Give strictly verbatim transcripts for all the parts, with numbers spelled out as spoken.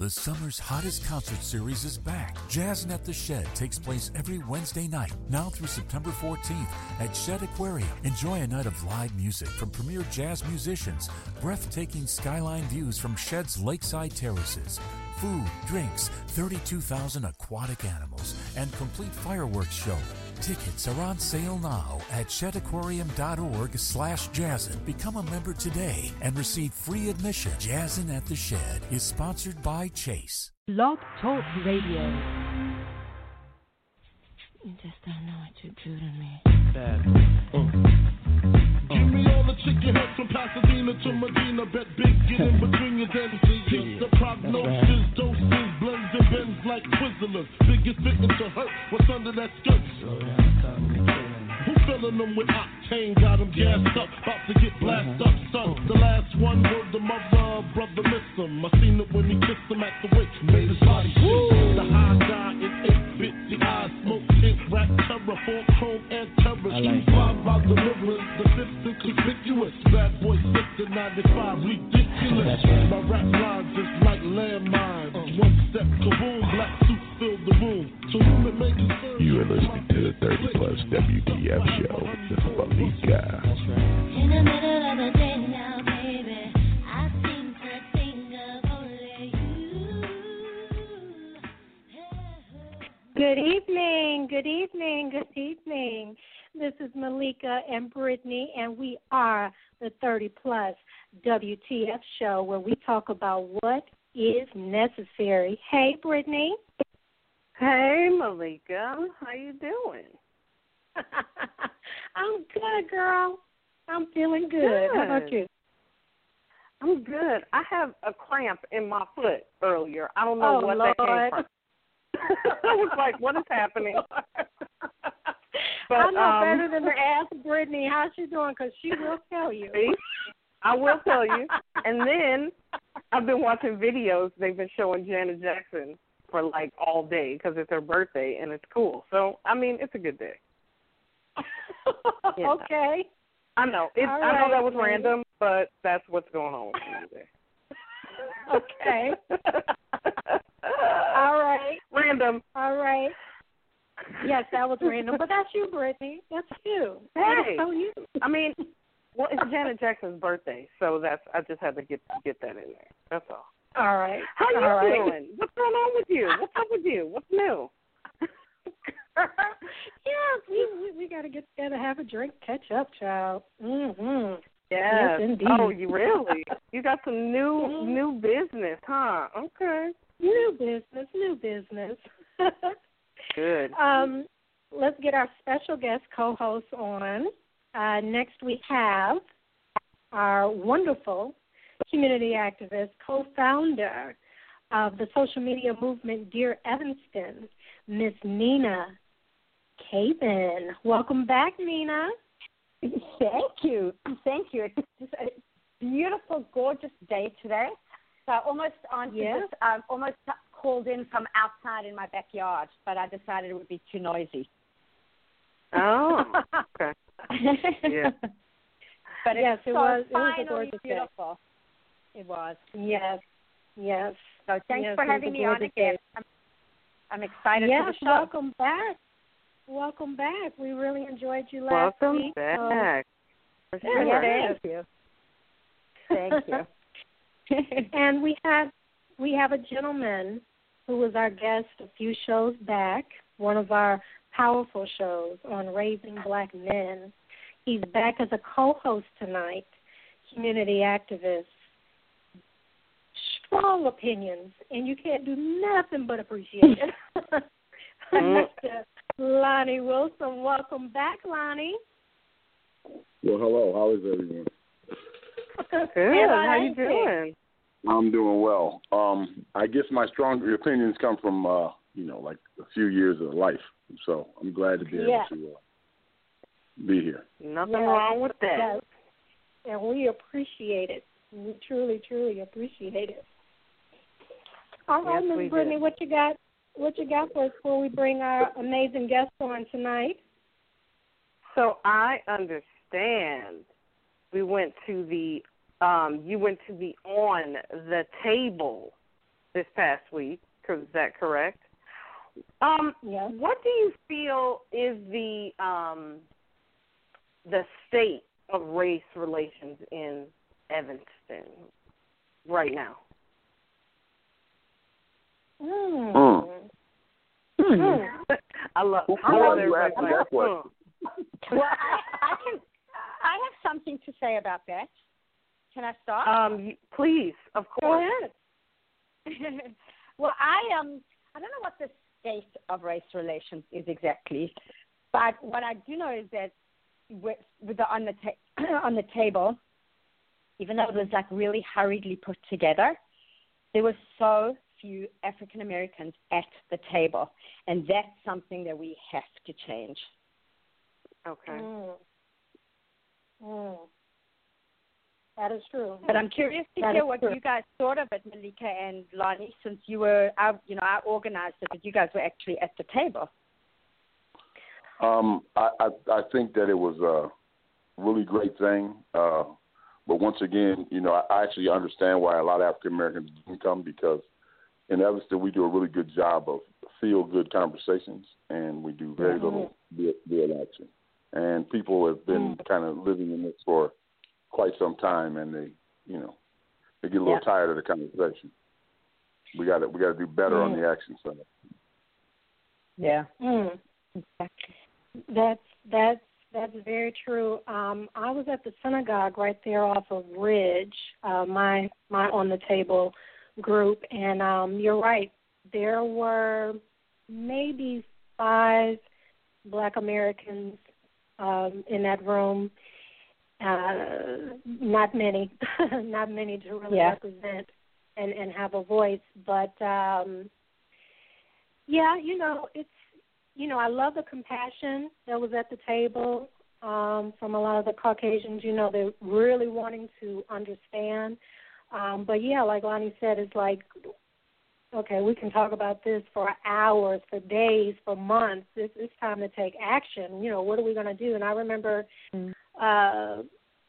The summer's hottest concert series is back. Jazzin' at the Shed takes place every Wednesday night, now through September fourteenth at Shed Aquarium. Enjoy a night of live music from premier jazz musicians, breathtaking skyline views from Shed's lakeside terraces, food, drinks, thirty-two thousand aquatic animals, and complete fireworks show. Tickets are on sale now at shedaquarium.org slash jazzin. Become a member today and receive free admission. Jazzin' at the Shed is sponsored by Chase. Blog Talk Radio. You just don't know what you do to me. Bad. Mm. Give me all the chicken heads from Pasadena to Medina. Bet big, get in between your dents. Keep the prognosis, doses, blends and bends like Twizzlers. Biggest fitting to hurt what's under that skirt. Who filling them with octane? Got them gassed up, about to get blasted up, son. The last one was the mother, brother miss him. I seen it when he kissed him at the wake. Made his body shake. The high guy in eight bit, the eyes smoke, ink, rap, terror, four chrome and terror. Street five by deliverance, the fifth is conspicuous. Bad boy six to ninety-five, ridiculous. My rap lines just like landmines. One step, kaboom, black suit filled the room. So whom it may concern. You are listening to the thirty plus W T F show with Malika. In the middle of the day now, baby, I seem to think of only you. Good evening, good evening, good evening. This is Malika and Brittany, and we are the thirty plus W T F show where we talk about what is necessary. Hey, Brittany. Hey, Malika. How you doing? I'm good, girl. I'm feeling good. good. How about you? I'm good. I have a cramp in my foot earlier. I don't know oh, what Lord. that came from. I was like, what is happening? But, I know um, better than to ask Brittany how she's doing because she will tell you. See? I will tell you. And then I've been watching videos. They've been showing Janet Jackson for like all day because it's her birthday and it's cool. So, I mean, it's a good day. Yeah. Okay. I know. It's, All I know right, that was lady. random, but that's what's going on with me today. Okay. All right. Random. All right. Yes, that was random, but that's you, Brittany. That's you. Hey. That's so you. I mean, well, it's Janet Jackson's birthday, so that's I just had to get get that in there. That's all. All right. How you all right. doing? What's going on with you? What's up with you? What's new? Yes, we we, we got to get together, have a drink, catch up, child. Mm-hmm. Yes. Yes, indeed. Oh, you really? You got some new Mm-hmm. new business, huh? Okay. New business, new business. Good. Um, let's get our special guest co-host on. Uh, next we have our wonderful community activist, co-founder of the social media movement Dear Evanston, Miss Nina Caven. Welcome back, Nina. Thank you. Thank you. It's just a beautiful, gorgeous day today. So I almost answered Yes. this, um, almost called in from outside in my backyard, but I decided it would be too noisy. Oh, okay. Yeah. But Yes, it's it so was- it was a finally gorgeous day. beautiful. It was. Yes, yes. So thanks Yes, for it was having a me on gorgeous again. day. I'm, I'm excited Yes, for the show. welcome back. Welcome back. We really enjoyed you last Welcome week. so- back. For Yeah, sure. Yeah, thank you. Thank you. And we have we have a gentleman who was our guest a few shows back, one of our powerful shows on Raising Black Men. He's back as a co-host tonight, community activist. Strong opinions, and you can't do nothing but appreciate it. Mister Lonnie Wilson, welcome back, Lonnie. Well, hello. How is everyone? Good. How you doing? I'm doing well. Um, I guess my strong opinions come from, uh, you know, like a few years of life. So I'm glad to be Yeah. able to uh, be here. Nothing Yes, wrong with that. yes. And we appreciate it. We truly, truly appreciate it. All right, Yes, we Miz do. Brittany, what you got? What you got for us before we bring our amazing guest on tonight? So I understand. We went to the, um, you went to the On the Table this past week. Is that correct? Um, yes. What do you feel is the um, the state of race relations in Evanston right now? Mm. Mm. Mm. I love. Who, I who love are you everybody asking like, that question? mm. Well, I, I can. I have something to say about that. Can I start? Um, you- please, of Go course. ahead. Well, I um, I don't know what the state of race relations is exactly, but what I do know is that with, with the on the ta- on the table, even though it was like really hurriedly put together, there were so few African Americans at the table, and that's something that we have to change. Okay. Mm. Mm. That is true. But I'm curious to That hear is what true. you guys thought of it, Malika and Lonnie, since you were, I, you know, I organized it, but you guys were actually at the table. Um, I, I I think that it was a really great thing. Uh, but once again, you know, I actually understand why a lot of African Americans didn't come, because in Evanston we do a really good job of feel good conversations, and we do very Mm-hmm. little real, real action. And people have been Mm. kind of living in this for quite some time, and they, you know, they get a little Yeah. tired of the conversation. We got to we got to do better Mm. on the action side. Yeah. Mm. Exactly. That's that's that's very true. Um, I was at the synagogue right there off of Ridge, uh, my my on the table group, and um, you're right. There were maybe five Black Americans um, in that room. Uh, not many, not many to really Yeah. represent and, and have a voice. But um, yeah, you know, it's. You know, I love the compassion that was at the table um, from a lot of the Caucasians. You know, they're really wanting to understand. Um, but, yeah, like Lonnie said, it's like, okay, we can talk about this for hours, for days, for months. It's, it's time to take action. You know, what are we going to do? And I remember uh,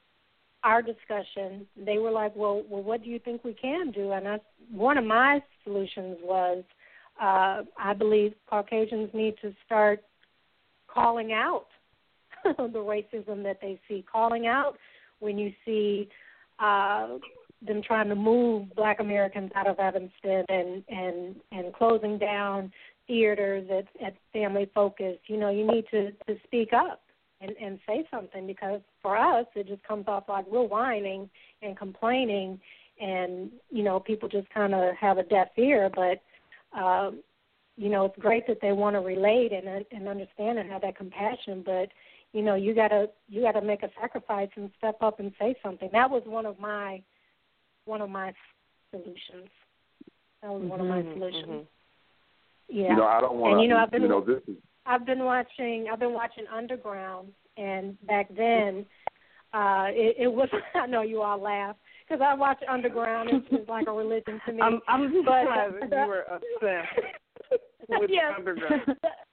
our discussion. They were like, well, well, what do you think we can do? And I, one of my solutions was, Uh, I believe Caucasians need to start calling out the racism that they see, calling out when you see uh, them trying to move Black Americans out of Evanston and, and, and closing down theaters at, at Family Focus. You know, you need to, to speak up and, and say something, because for us it just comes off like we're whining and complaining, and, you know, people just kind of have a deaf ear. But Um, you know, it's great that they want to relate and and understand and have that compassion, but you know, you gotta you gotta make a sacrifice and step up and say something. That was one of my one of my solutions. That was mm-hmm, one of my solutions. Mm-hmm. Yeah. You know, I don't want to. You know, I've been you know, this is... I've been watching I've been watching Underground, and back then, uh, it, it was. I know you all laugh. Because I watch Underground, it's, it's like a religion to me. I'm, I'm but, surprised that you were obsessed with yes. Underground.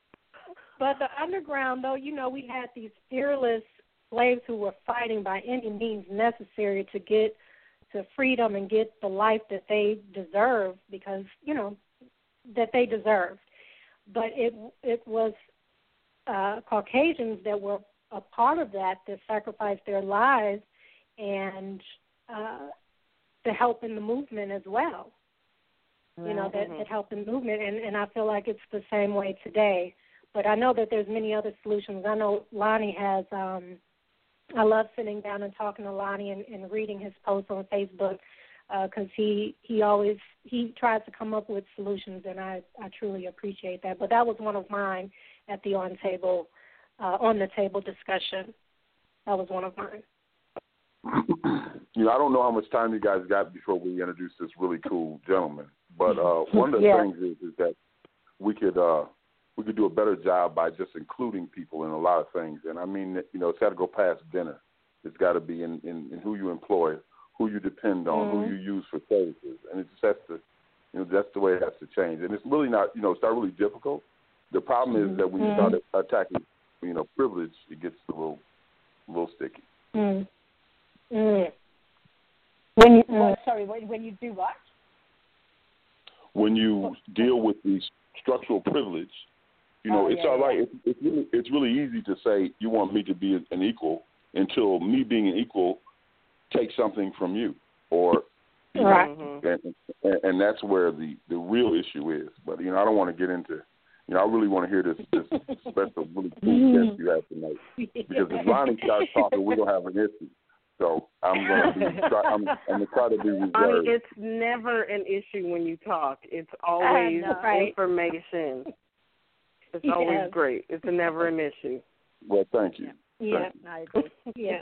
But the Underground, though, you know, we had these fearless slaves who were fighting by any means necessary to get to freedom and get the life that they deserved, because, you know, that they deserved. But it it was uh, Caucasians that were a part of that, that sacrificed their lives and Uh, to help in the movement as well, you know, that, that help in the movement, and, and I feel like it's the same way today. But I know that there's many other solutions. I know Lonnie has, um, I love sitting down and talking to Lonnie and, and reading his posts on Facebook, because uh, he, he always, he tries to come up with solutions, and I, I truly appreciate that. But that was one of mine at the on table, uh, on the table discussion. That was one of mine. You know, I don't know how much time you guys got before we introduce this really cool gentleman, but uh, one of the yeah. things is, is that we could uh, we could do a better job by just including people in a lot of things. And I mean, you know, it's got to go past dinner. It's got to be in, in, in who you employ, who you depend on, mm-hmm. who you use for services, and it just has to, you know, that's the way it has to change. And it's really not, you know, it's not really difficult. The problem mm-hmm. is that when you start attacking, you know, privilege, it gets a little, a little sticky. Mm. Mm. When you, well, sorry, when, when you do what? when you deal with these structural privilege, you know, Oh, it's yeah, all right. yeah. It's, it's really it's really easy to say you want me to be an equal until me being an equal takes something from you, or you Right. know, and, and, and that's where the, the real issue is. But you know, I don't want to get into. You know, I really want to hear this, this special, really cool guest you have tonight. Because if Lonnie starts talking, we're gonna have an issue. So I'm gonna be, try, I'm, I'm gonna try to be reserved. I mean, it's never an issue when you talk. It's always know, right? information. It's Yes. always great. It's never an issue. Well, thank you. Yeah. I agree. Yeah.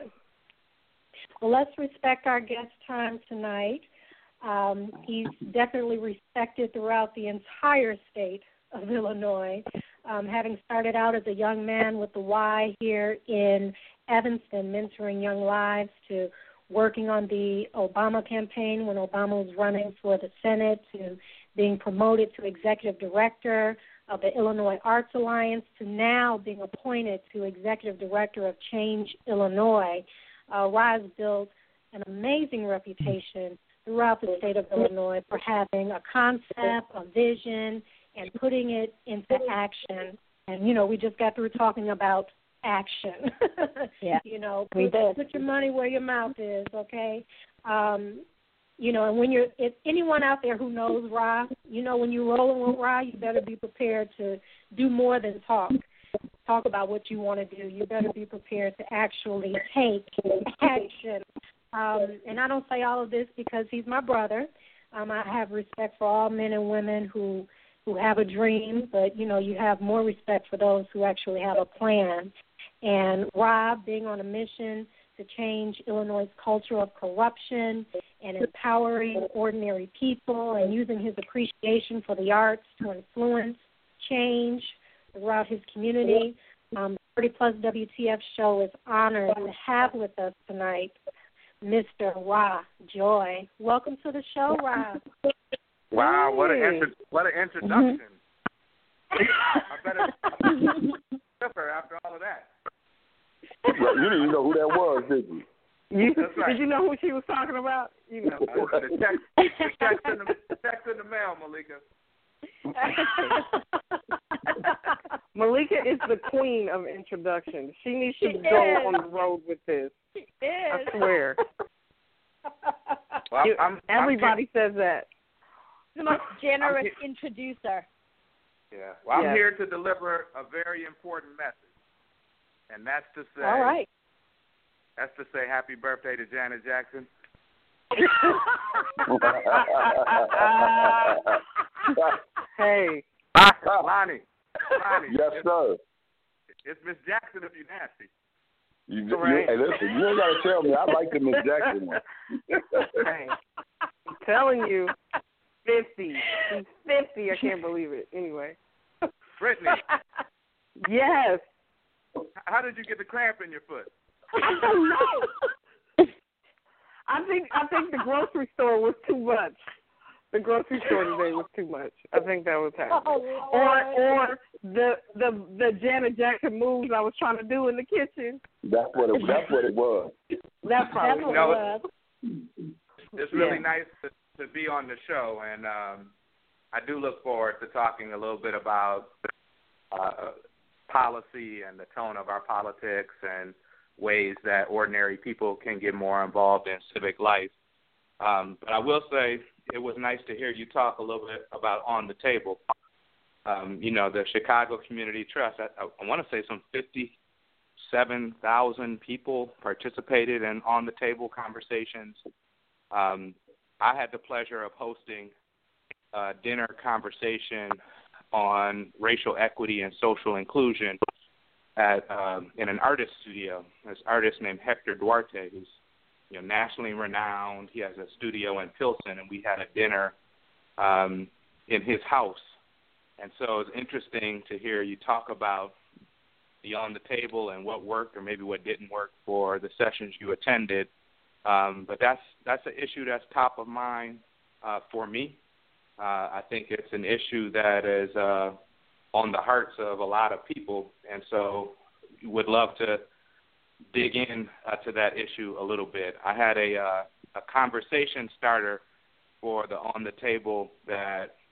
Well, let's respect our guest time tonight. Um, he's definitely respected throughout the entire state of Illinois, um, having started out as a young man with the Y here in Evanston, mentoring young lives, to working on the Obama campaign when Obama was running for the Senate, to being promoted to executive director of the Illinois Arts Alliance, to now being appointed to executive director of Change Illinois. Uh, Rise built an amazing reputation throughout the state of Illinois for having a concept, a vision, and putting it into action. And, you know, we just got through talking about action. Yeah. You know, We put, did. put your money where your mouth is, okay? Um, you know, and when you're, if anyone out there who knows Ra, you know, when you're rolling with Ra, you better be prepared to do more than talk. Talk about what you want to do. You better be prepared to actually take action. Um, and I don't say all of this because he's my brother. Um, I have respect for all men and women who who have a dream, but, you know, you have more respect for those who actually have a plan. And Rob, being on a mission to change Illinois' culture of corruption and empowering ordinary people and using his appreciation for the arts to influence change throughout his community. Um, thirty plus W T F show is honored to have with us tonight Mister Ra Joy. Welcome to the show, Ra. Wow, what an intro- what an introduction! Mm-hmm. I better flip her after all of that. You didn't even know who that was, did you? You, That's right. Did you know who she was talking about? You know. Uh, the text, the text in the, the text in the mail, Malika. Malika is the queen of introductions. She needs to She go is. on the road with this. She is. I swear. Well, You- I'm, everybody says that. The most generous I'm introducer. Yeah. Well, I'm Yes. here to deliver a very important message, and that's to say, All right. that's to say, happy birthday to Janet Jackson. Hey. Lonnie, Lonnie. Yes, it's, sir. It's Miss Jackson if you're nasty. You, you, Right. hey, listen, you ain't got to tell me. I like the Miss Jackson one. Hey. I'm telling you, fifty. She's fifty. I can't believe it. Anyway. Brittany, Yes. how did you get the cramp in your foot? I don't know. I think I think the grocery store was too much. The grocery store today was too much. I think that was happening. Oh, Or Lord. or the the the Janet Jackson moves I was trying to do in the kitchen. That's what it. That's what it was. That That's probably what No, it was. It's really Yeah. nice to, to be on the show, and um, I do look forward to talking a little bit about uh, policy and the tone of our politics and ways that ordinary people can get more involved in civic life. Um, but I will say it was nice to hear you talk a little bit about On the Table. Um, you know, the Chicago Community Trust, I, I, I want to say some fifty-seven thousand people participated in On the Table conversations. Um, I had the pleasure of hosting a dinner conversation on racial equity and social inclusion at um, in an artist studio. This artist named Hector Duarte, who's you know nationally renowned. He has a studio in Pilsen, and we had a dinner um, in his house. And so it's interesting to hear you talk about the On the Table and what worked or maybe what didn't work for the sessions you attended. Um, but that's that's an issue that's top of mind uh, for me. Uh, I think it's an issue that is uh, on the hearts of a lot of people, and so would love to dig in uh, to that issue a little bit. I had a uh, a conversation starter for the On the Table that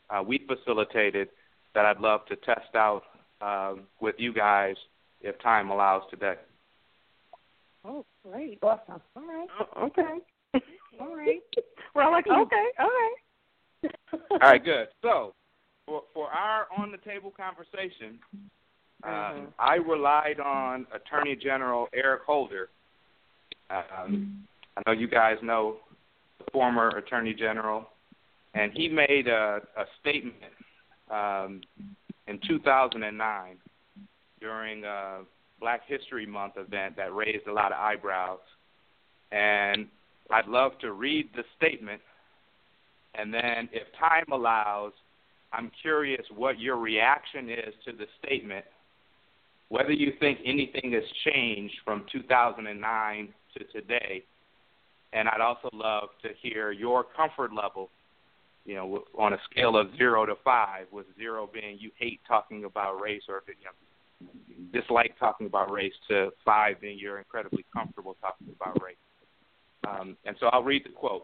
uh, we facilitated that I'd love to test out um, with you guys if time allows today. Oh, great. Awesome. All right. Oh, okay. All right. Well, like, okay, all right. All right, good. So for, for our on-the-table conversation, um, Mm-hmm. I relied on Attorney General Eric Holder. Um, I know you guys know the former Attorney General, and he made a, a statement um, in two thousand nine during a Black History Month event that raised a lot of eyebrows. And I'd love to read the statement, and then if time allows, I'm curious what your reaction is to the statement, whether you think anything has changed from two thousand nine to today. And I'd also love to hear your comfort level, you know, on a scale of zero to five, with zero being you hate talking about race or you know, dislike talking about race, to five being you're incredibly comfortable talking about race. Um, and so I'll read the quote.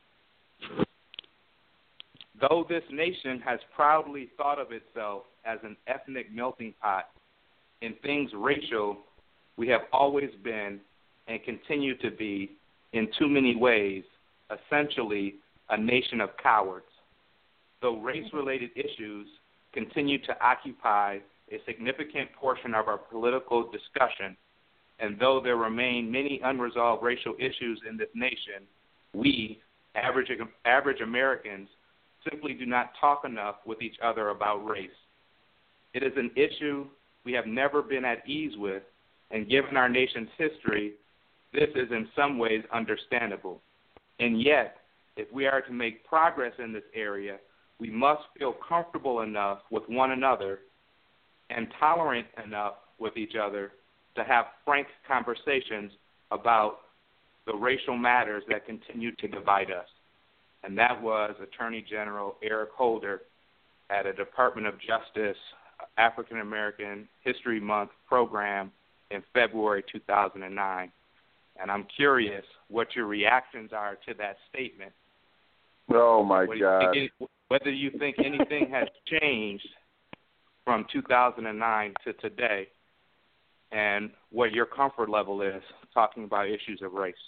Though this nation has proudly thought of itself as an ethnic melting pot, in things racial, we have always been and continue to be, in too many ways, essentially a nation of cowards. Though race-related issues continue to occupy a significant portion of our political discussion, and though there remain many unresolved racial issues in this nation, we, average, average Americans, simply do not talk enough with each other about race. It is an issue we have never been at ease with, and given our nation's history, this is in some ways understandable. And yet, if we are to make progress in this area, we must feel comfortable enough with one another and tolerant enough with each other to have frank conversations about the racial matters that continue to divide us. And that was Attorney General Eric Holder at a Department of Justice African American History Month program in February two thousand nine. And I'm curious what your reactions are to that statement. Oh, my whether God. You think, whether you think anything has changed from two thousand nine to today, and what your comfort level is talking about issues of race.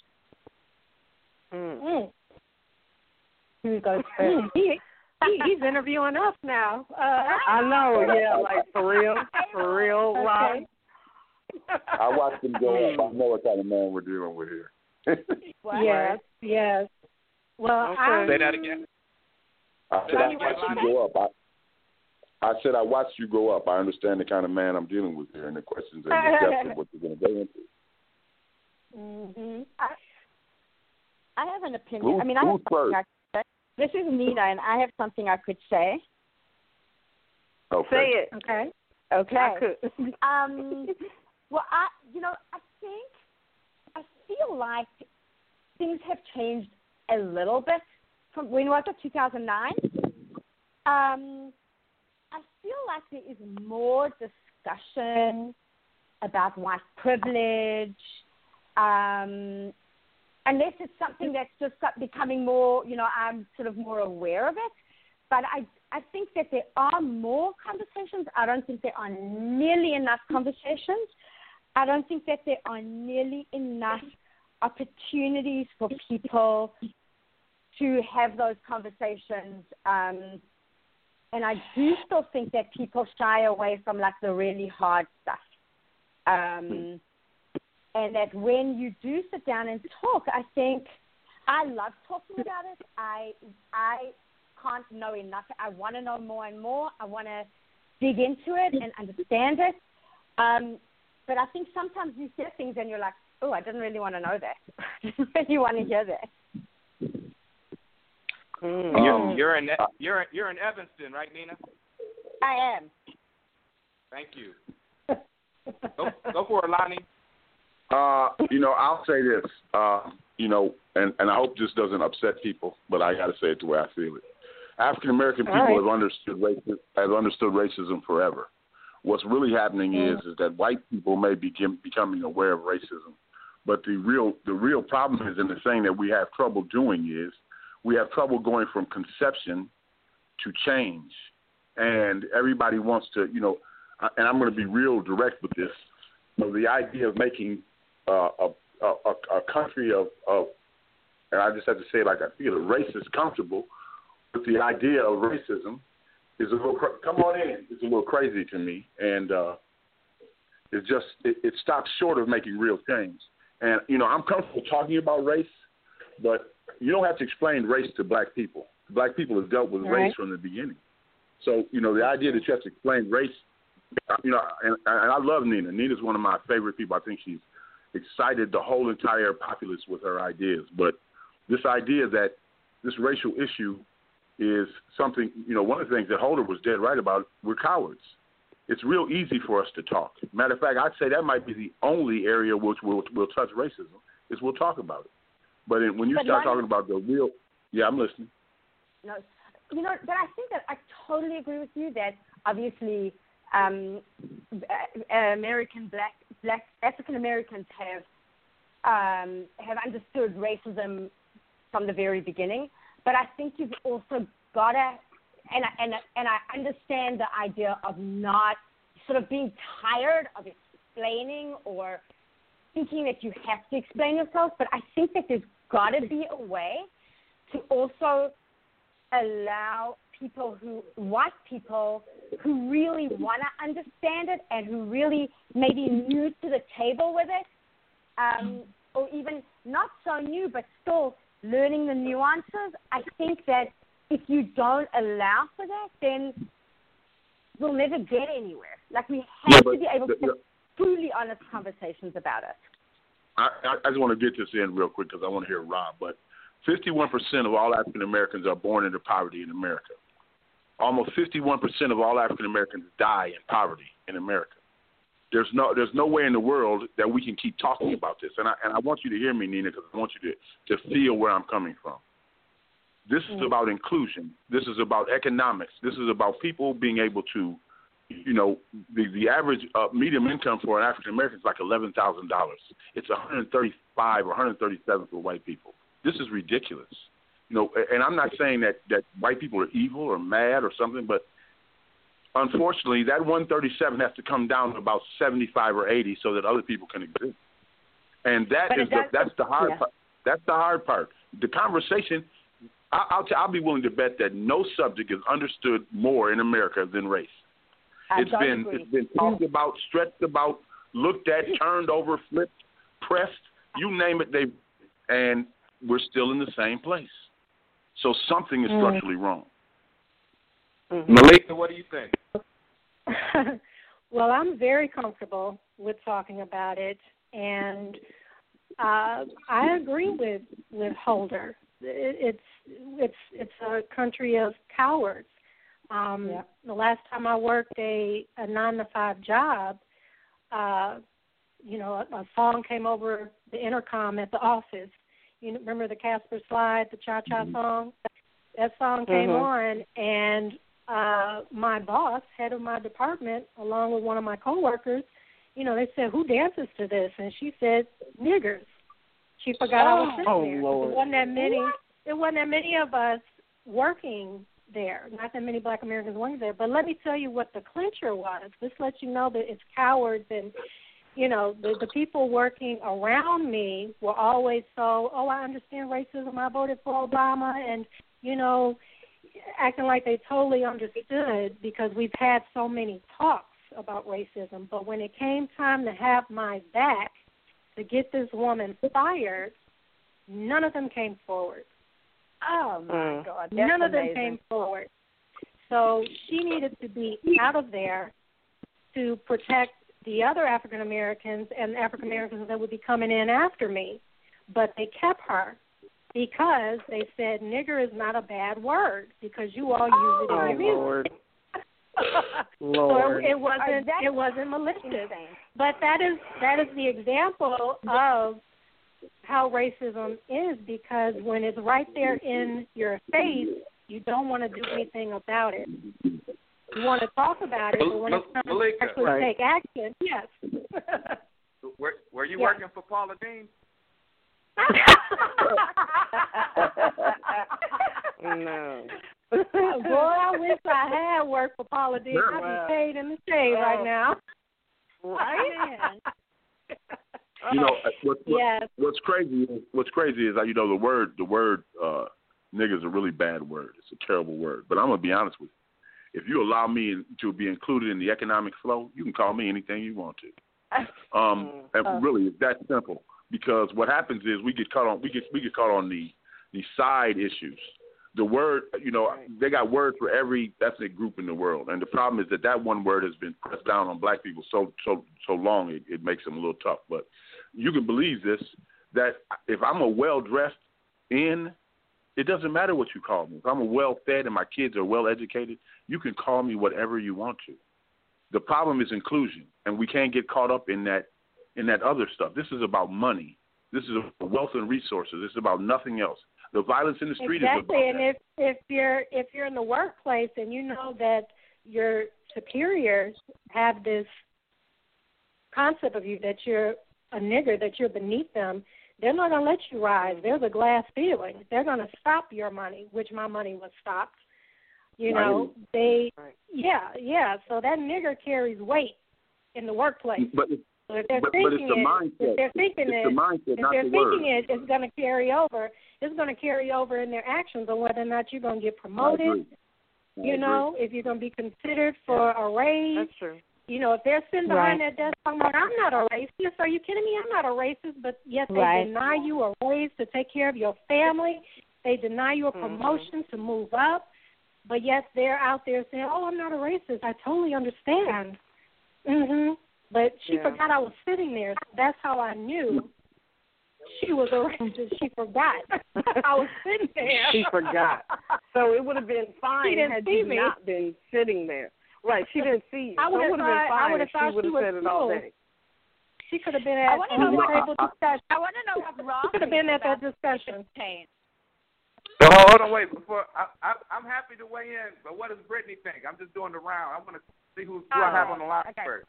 Mm. Who goes first? he, he, he's interviewing us now. Uh, I know, yeah, like for real, for real, okay. Rob. I watched him go up. I know what kind of man we're dealing with here. Yes, yes. Well, Okay. I, Say that again. I said I watched you go up. I, I said I watched you go up. I understand the kind of man I'm dealing with here and the questions and the depth of what you're going to go into. Mm-hmm. I, I have an opinion. Who's, I mean, I have who's something first? I could say. This is Nina, and I have something I could say. Okay. Say it. Okay. Okay. I could. Um, well, I, you know, I think, I feel like things have changed a little bit from when we was at two thousand nine. Um, I feel like there is more discussion about white privilege, um, unless it's something that's just got becoming more, you know, I'm sort of more aware of it. But I, I think that there are more conversations. I don't think there are nearly enough conversations. I don't think that there are nearly enough opportunities for people to have those conversations. Um, and I do still think that people shy away from, like, the really hard stuff. Um, and that when you do sit down and talk, I think I love talking about it. I I can't know enough. I want to know more and more. I want to dig into it and understand it. Um, but I think sometimes you hear things and you're like, oh, I didn't really want to know that. I didn't really want to hear that. Mm. You're, you're in you're you're in Evanston, right, Nina? I am. Thank you. Go, go for it, Lonnie. Uh, you know, I'll say this. Uh, you know, and, and I hope this doesn't upset people, but I got to say it the way I feel it. African American people right. have understood racism, have understood racism forever. What's really happening Mm. is is that white people may be becoming aware of racism, but the real the real problem is in the thing that we have trouble doing is we have trouble going from conception to change, and everybody wants to, you know, and I'm going to be real direct with this. You know, the idea of making uh, a, a a country of, of, and I just have to say it like I feel it, racists comfortable with the idea of racism is a little, come on in, it's a little crazy to me, and uh, it just, it, it stops short of making real change. And, you know, I'm comfortable talking about race, but you don't have to explain race to black people. Black people have dealt with right. race from the beginning. So, you know, the idea that you have to explain race, you know, and, and I love Nina. Nina's one of my favorite people. I think she's excited the whole entire populace with her ideas. But this idea that this racial issue is something, you know, one of the things that Holder was dead right about, we're cowards. It's real easy for us to talk. Matter of fact, I'd say that might be the only area which will will touch racism, is we'll talk about it. But in, when you but start talking is, about the real, yeah, I'm listening. No, you know, but I think that I totally agree with you that obviously um, American black black African Americans have um, have understood racism from the very beginning. But I think you've also got to, and I, and and I understand the idea of not sort of being tired of explaining or thinking that you have to explain yourself. But I think that there's got to be a way to also allow people who, white people who really want to understand it and who really maybe new to the table with it, um, or even not so new but still learning the nuances. I think that if you don't allow for that, then we'll never get anywhere. Like, we have yeah, to be able the, to have truly honest conversations about it. I, I, I just want to get this in real quick because I want to hear Rob, but fifty-one percent of all African Americans are born into poverty in America. Almost fifty-one percent of all African Americans die in poverty in America. There's no there's no way in the world that we can keep talking about this. And I and I want you to hear me, Nina, because I want you to, to feel where I'm coming from. This is about inclusion. This is about economics. This is about people being able to, you know, the, the average uh, medium income for an African American is like eleven thousand dollars. It's one hundred thirty-five or one hundred thirty-seven for white people. This is ridiculous. You know, and I'm not saying that, that white people are evil or mad or something, but unfortunately, that one thirty-seven has to come down to about seventy-five or eighty so that other people can exist. And that but is the, that's the hard yeah. part. That's the hard part. The conversation, I, I'll, t- I'll be willing to bet that no subject is understood more in America than race. I It's been agree. it's been talked about, stretched about, looked at, turned over, flipped, pressed, you name it, they and we're still in the same place. So something is structurally wrong. Mm-hmm. Malika, what do you think? Well, I'm very comfortable with talking about it, and uh, I agree with with Holder. It, it's it's it's a country of cowards. Um, yeah. The last time I worked a, a nine to five job, uh, you know, a, a song came over the intercom at the office. You remember the Casper Slide, the Cha Cha mm-hmm. song? That song came mm-hmm. on, and uh, my boss, head of my department, along with one of my coworkers, you know, they said, "Who dances to this?" And she said, "Niggers." She forgot oh, I was sitting oh, there. Lord. It wasn't that many. It wasn't that many of us working there. Not that many Black Americans working there. But let me tell you what the clincher was. This lets you know that it's cowards, and you know the, the people working around me were always so, "Oh, I understand racism. I voted for Obama," and you know, acting like they totally understood because we've had so many talks about racism. But when it came time to have my back to get this woman fired, none of them came forward. Oh, my mm. God. That's None of amazing. them came forward. So she needed to be out of there to protect the other African Americans and African Americans that would be coming in after me. But they kept her because they said nigger is not a bad word because you all use it in your music. Lord. So it wasn't it wasn't malicious. But that is that is the example of how racism is, because when it's right there in your face, you don't want to do anything about it. You want to talk about it, but when it's time to actually right. take action, yes. were, were you yes. working for Paula Deen? No. Boy, I wish I had worked for Paula Deen. I'd Wow. be paid in the shade Oh. right now. Right? You know, what's, what, Yes. what's crazy is what's crazy is that you know the word the word uh, nigga is a really bad word. It's a terrible word. But I'm gonna be honest with you. If you allow me to be included in the economic flow, you can call me anything you want to. Um, and Oh. really, it's that simple. Because what happens is we get caught on we get we get caught on the the side issues. The word, you know, Right. they got words for every ethnic group in the world, and the problem is that that one word has been pressed down on black people so so so long it, it makes them a little tough. But you can believe this, that if I'm a well-dressed in, it doesn't matter what you call me. If I'm a well-fed and my kids are well-educated, you can call me whatever you want to. The problem is inclusion, and we can't get caught up in that in that other stuff. This is about money. This is about wealth and resources. This is about nothing else. The violence in the street Exactly, is about and that. if if you're if you're in the workplace and you know that your superiors have this concept of you that you're a nigger, that you're beneath them, they're not going to let you rise. There's a glass ceiling. They're going to stop your money, which my money was stopped. You know, they, yeah, yeah. So that nigger carries weight in the workplace. But it's, So if they're but, but it's thinking the it, mindset. if they're thinking it's it, the mindset, if not they're the thinking word. it, it's going to carry over. It's going to carry over in their actions on whether or not you're going to get promoted. I agree. I You agree. know, if you're going to be considered for a raise. That's true. You know, if they're sitting behind Right. that desk talking about, I'm not a racist. Are you kidding me? I'm not a racist. But yet they Right. deny you a raise to take care of your family. They deny you a Mhm. promotion to move up. But yet they're out there saying, oh, I'm not a racist. I totally understand. Mhm. But she Yeah. forgot I was sitting there. That's how I knew she was a racist. She forgot I was sitting there. She forgot. So it would have been She fine didn't had see you me. not been sitting there. Right, she didn't see you. I So would it have would have thought, been I fine would have if she thought would she have was said it all cool. day. She could have been I at want to the know what table discussion. I want to know what Ross She could have been thinks at that about discussion. pain. So hold on, wait. Before I, I, I'm happy to weigh in, but what does Brittany think? I'm just doing the round. I want to see who, who I have on the line Okay. first.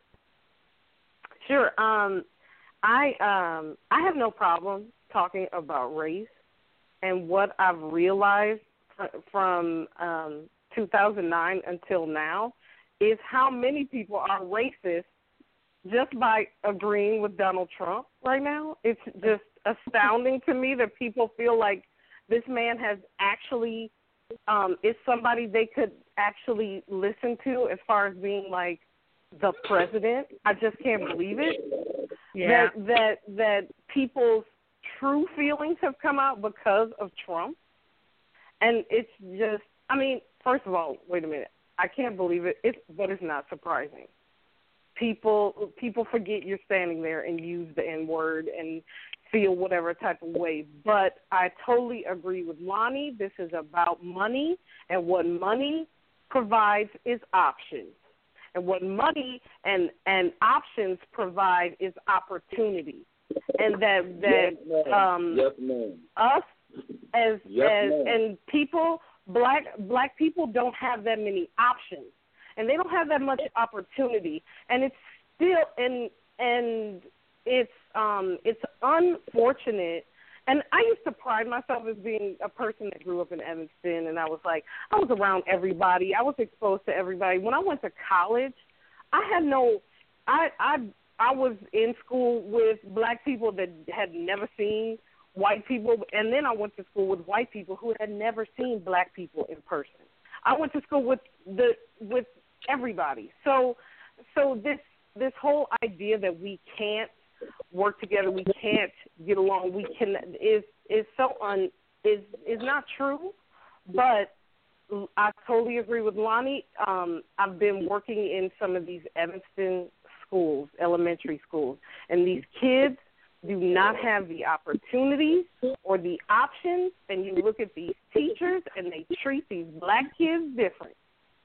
Sure. Um, I um I have no problem talking about race, and what I've realized fr- from um, two thousand nine until now is how many people are racist just by agreeing with Donald Trump right now. It's just astounding to me that people feel like this man has actually um, is somebody they could actually listen to as far as being like the president. I just can't believe it. Yeah. That that that people's true feelings have come out because of Trump. And it's just, I mean, first of all, wait a minute. I can't believe it. It's but it's not surprising. People people forget you're standing there and use the N word and feel whatever type of way. But I totally agree with Lonnie. This is about money, and what money provides is options. And what money and, and options provide is opportunity. And that that yes, ma'am. um yes, ma'am. us as Yes, as ma'am. and people black black people don't have that many options, and they don't have that much opportunity, and it's still and and it's um it's unfortunate. And I used to pride myself as being a person that grew up in Evanston, and I was like, I was around everybody. I was exposed to everybody. When I went to college, I had no, I I I was in school with black people that had never seen white people, and then I went to school with white people who had never seen black people in person. I went to school with the with everybody. So so this this whole idea that we can't work together, we can't get along, we can is is so un is is not true. But I totally agree with Lonnie. Um, I've been working in some of these Evanston schools, elementary schools, and these kids do not have the opportunities or the options, and you look at these teachers and they treat these black kids different.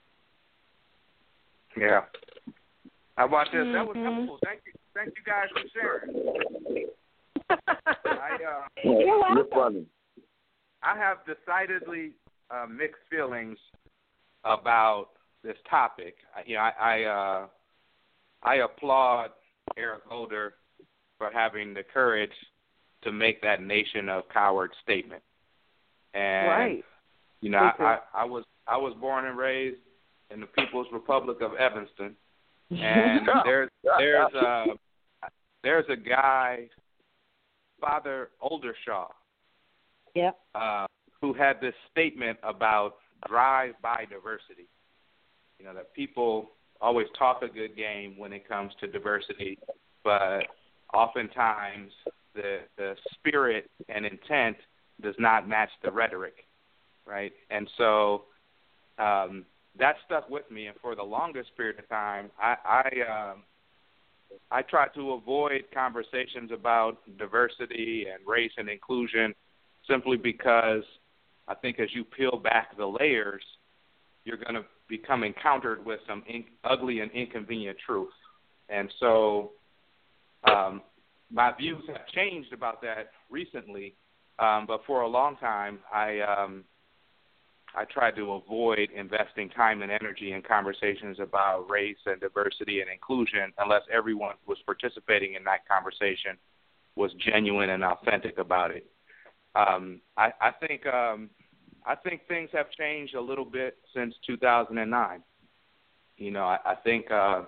Yeah. How about this? That was Mhm. helpful. Thank you. Thank you guys for sharing. I uh, You're You're welcome. funny. I have decidedly uh, mixed feelings about this topic. I- You know, I I, uh, I applaud Eric Holder for having the courage to make that nation of cowards statement. And right. you know, I, I, I was I was born and raised in the People's Republic of Evanston, and there's there's a there's a guy, Father Oldershaw, yeah, uh, who had this statement about drive-by diversity. You know, that people always talk a good game when it comes to diversity, but oftentimes the the spirit and intent does not match the rhetoric, right? And so um, that stuck with me, and for the longest period of time, I I, um, I tried to avoid conversations about diversity and race and inclusion simply because I think as you peel back the layers, you're going to become encountered with some in- ugly and inconvenient truth. And so um, my views have changed about that recently, um, but for a long time, I um, I tried to avoid investing time and energy in conversations about race and diversity and inclusion unless everyone who was participating in that conversation was genuine and authentic about it. Um, I, I think um, I think things have changed a little bit since two thousand nine. You know, I, I think uh,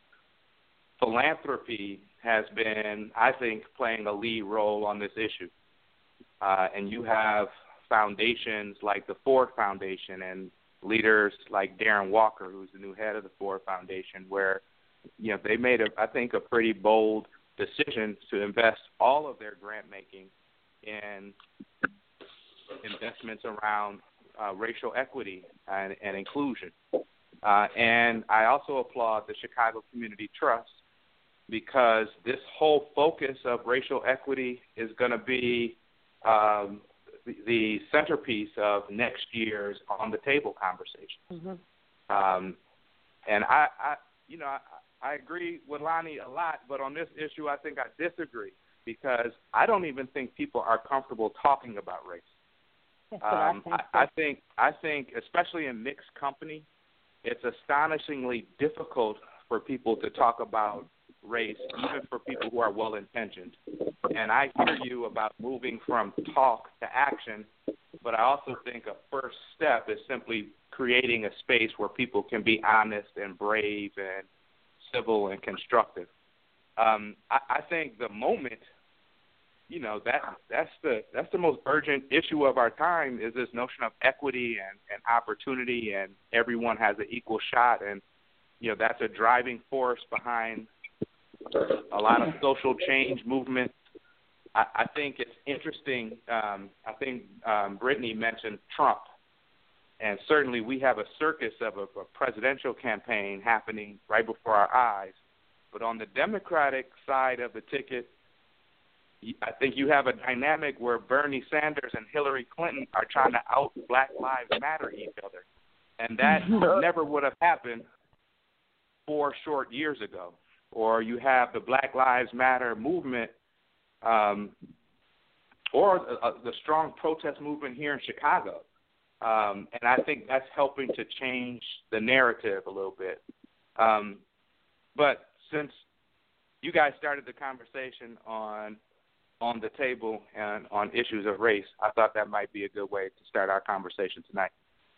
philanthropy has been, I think, playing a lead role on this issue. Uh, and you have foundations like the Ford Foundation and leaders like Darren Walker, who's the new head of the Ford Foundation, where, you know, they made, a, I think, a pretty bold decision to invest all of their grant making in investments around uh, racial equity and, and inclusion. Uh, and I also applaud the Chicago Community Trust because this whole focus of racial equity is going to be um, the, the centerpiece of next year's On the Table conversation. Mm-hmm. Um, and I, I, you know, I, I agree with Lonnie a lot, but on this issue, I think I disagree because I don't even think people are comfortable talking about race. That's what I Um, think. I, I think, I think, especially in mixed company, it's astonishingly difficult for people to talk about race, even for people who are well-intentioned. And I hear you about moving from talk to action, but I also think a first step is simply creating a space where people can be honest and brave and civil and constructive. Um, I, I think the moment, you know, that that's the that's the most urgent issue of our time is this notion of equity and, and opportunity, and everyone has an equal shot, and you know that's a driving force behind a lot of social change movements. I, I think it's interesting. Um, I think um, Brittany mentioned Trump, and certainly we have a circus of a, a presidential campaign happening right before our eyes. But on the Democratic side of the ticket, I think you have a dynamic where Bernie Sanders and Hillary Clinton are trying to out Black Lives Matter each other. And that never would have happened four short years ago. Or you have the Black Lives Matter movement um, or uh, the strong protest movement here in Chicago. Um, and I think that's helping to change the narrative a little bit. Um, but since you guys started the conversation on on the table and on issues of race, I thought that might be a good way to start our conversation tonight.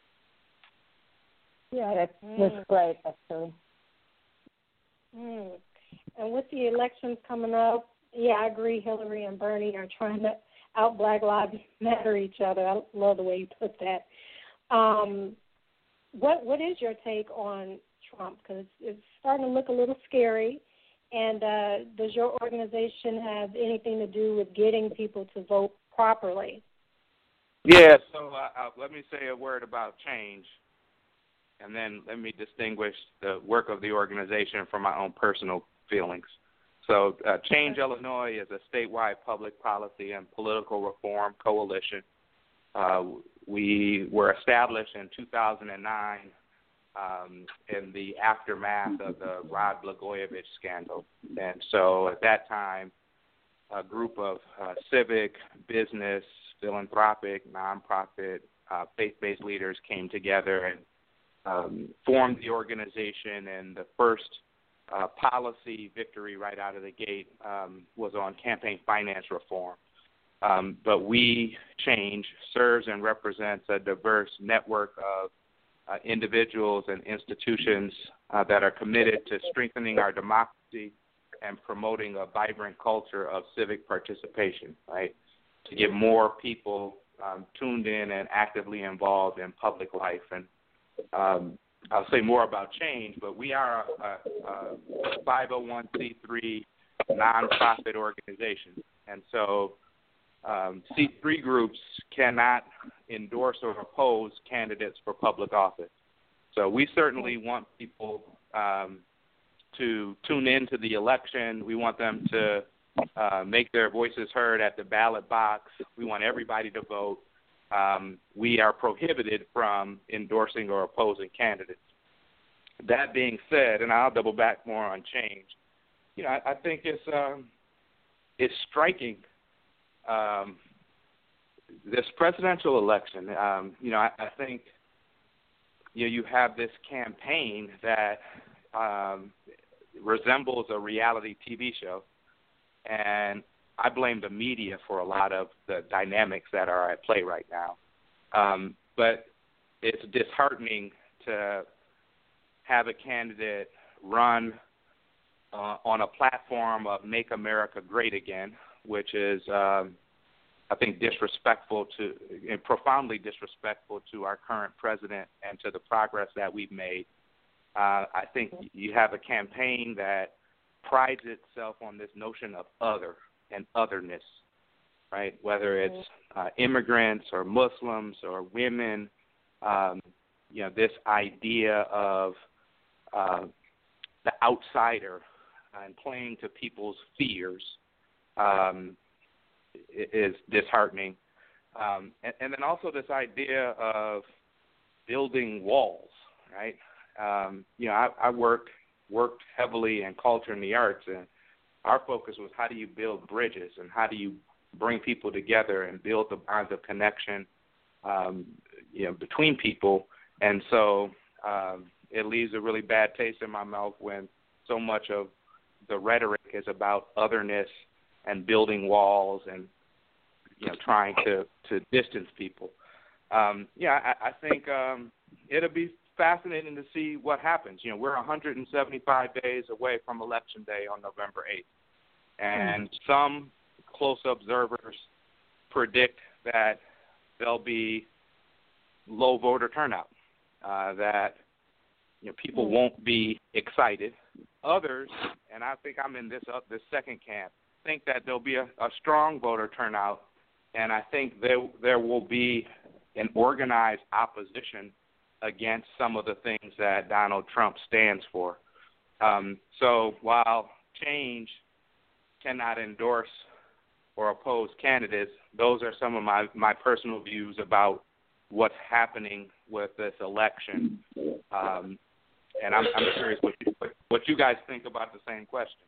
Yeah, that's, that's great, actually. Mm. And with the elections coming up, yeah, I agree. Hillary and Bernie are trying to out Black Lives Matter each other. I love the way you put that. Um, what what is your take on Trump? Because it's starting to look a little scary. And uh, does your organization have anything to do with getting people to vote properly? Yeah, so uh, uh, let me say a word about change, and then let me distinguish the work of the organization from my own personal feelings. So uh, Change Illinois is a statewide public policy and political reform coalition. Uh, we were established in two thousand nine um, in the aftermath of the Rod Blagojevich scandal. And so at that time, a group of uh, civic, business, philanthropic, nonprofit, uh, faith-based leaders came together and um, formed the organization, and the first uh, policy victory right out of the gate um, was on campaign finance reform. Um, but We Change serves and represents a diverse network of uh, individuals and institutions uh, that are committed to strengthening our democracy and promoting a vibrant culture of civic participation, right, to get more people um, tuned in and actively involved in public life. And um, I'll say more about Change, but we are a, a, a five oh one c three nonprofit organization. And so um, C three groups cannot endorse or oppose candidates for public office. So we certainly want people um, to tune into the election. We want them to uh, make their voices heard at the ballot box. We want everybody to vote. Um, we are prohibited from endorsing or opposing candidates. That being said, and I'll double back more on Change, you know, I, I think it's um, it's striking. Um, this presidential election, um, you know, I, I think you know, you have this campaign that um, resembles a reality T V show, and I blame the media for a lot of the dynamics that are at play right now. Um, but it's disheartening to have a candidate run uh, on a platform of Make America Great Again, which is, um, I think, disrespectful to and profoundly disrespectful to our current president and to the progress that we've made. Uh, I think you have a campaign that prides itself on this notion of other and otherness, right? Whether it's uh, immigrants or Muslims or women, um, you know, this idea of uh, the outsider and playing to people's fears um, is disheartening. Um, and, and then also this idea of building walls, right? Um, you know, I, I worked worked heavily in culture and the arts, and our focus was how do you build bridges and how do you bring people together and build the bonds of connection, um, you know, between people. And so um, it leaves a really bad taste in my mouth when so much of the rhetoric is about otherness and building walls and, you know, trying to, to distance people. Um, yeah, I, I think um, it'll be fascinating to see what happens. You know, we're one hundred seventy-five days away from Election Day on November eighth. And some close observers predict that there'll be low voter turnout, uh, that you know people won't be excited. Others, and I think I'm in this uh, this second camp, think that there'll be a, a strong voter turnout, and I think there there will be an organized opposition against some of the things that Donald Trump stands for. Um, so while Change cannot endorse or oppose candidates, those are some of my, my personal views about what's happening with this election. Um, and I'm, I'm curious what you, what you guys think about the same question.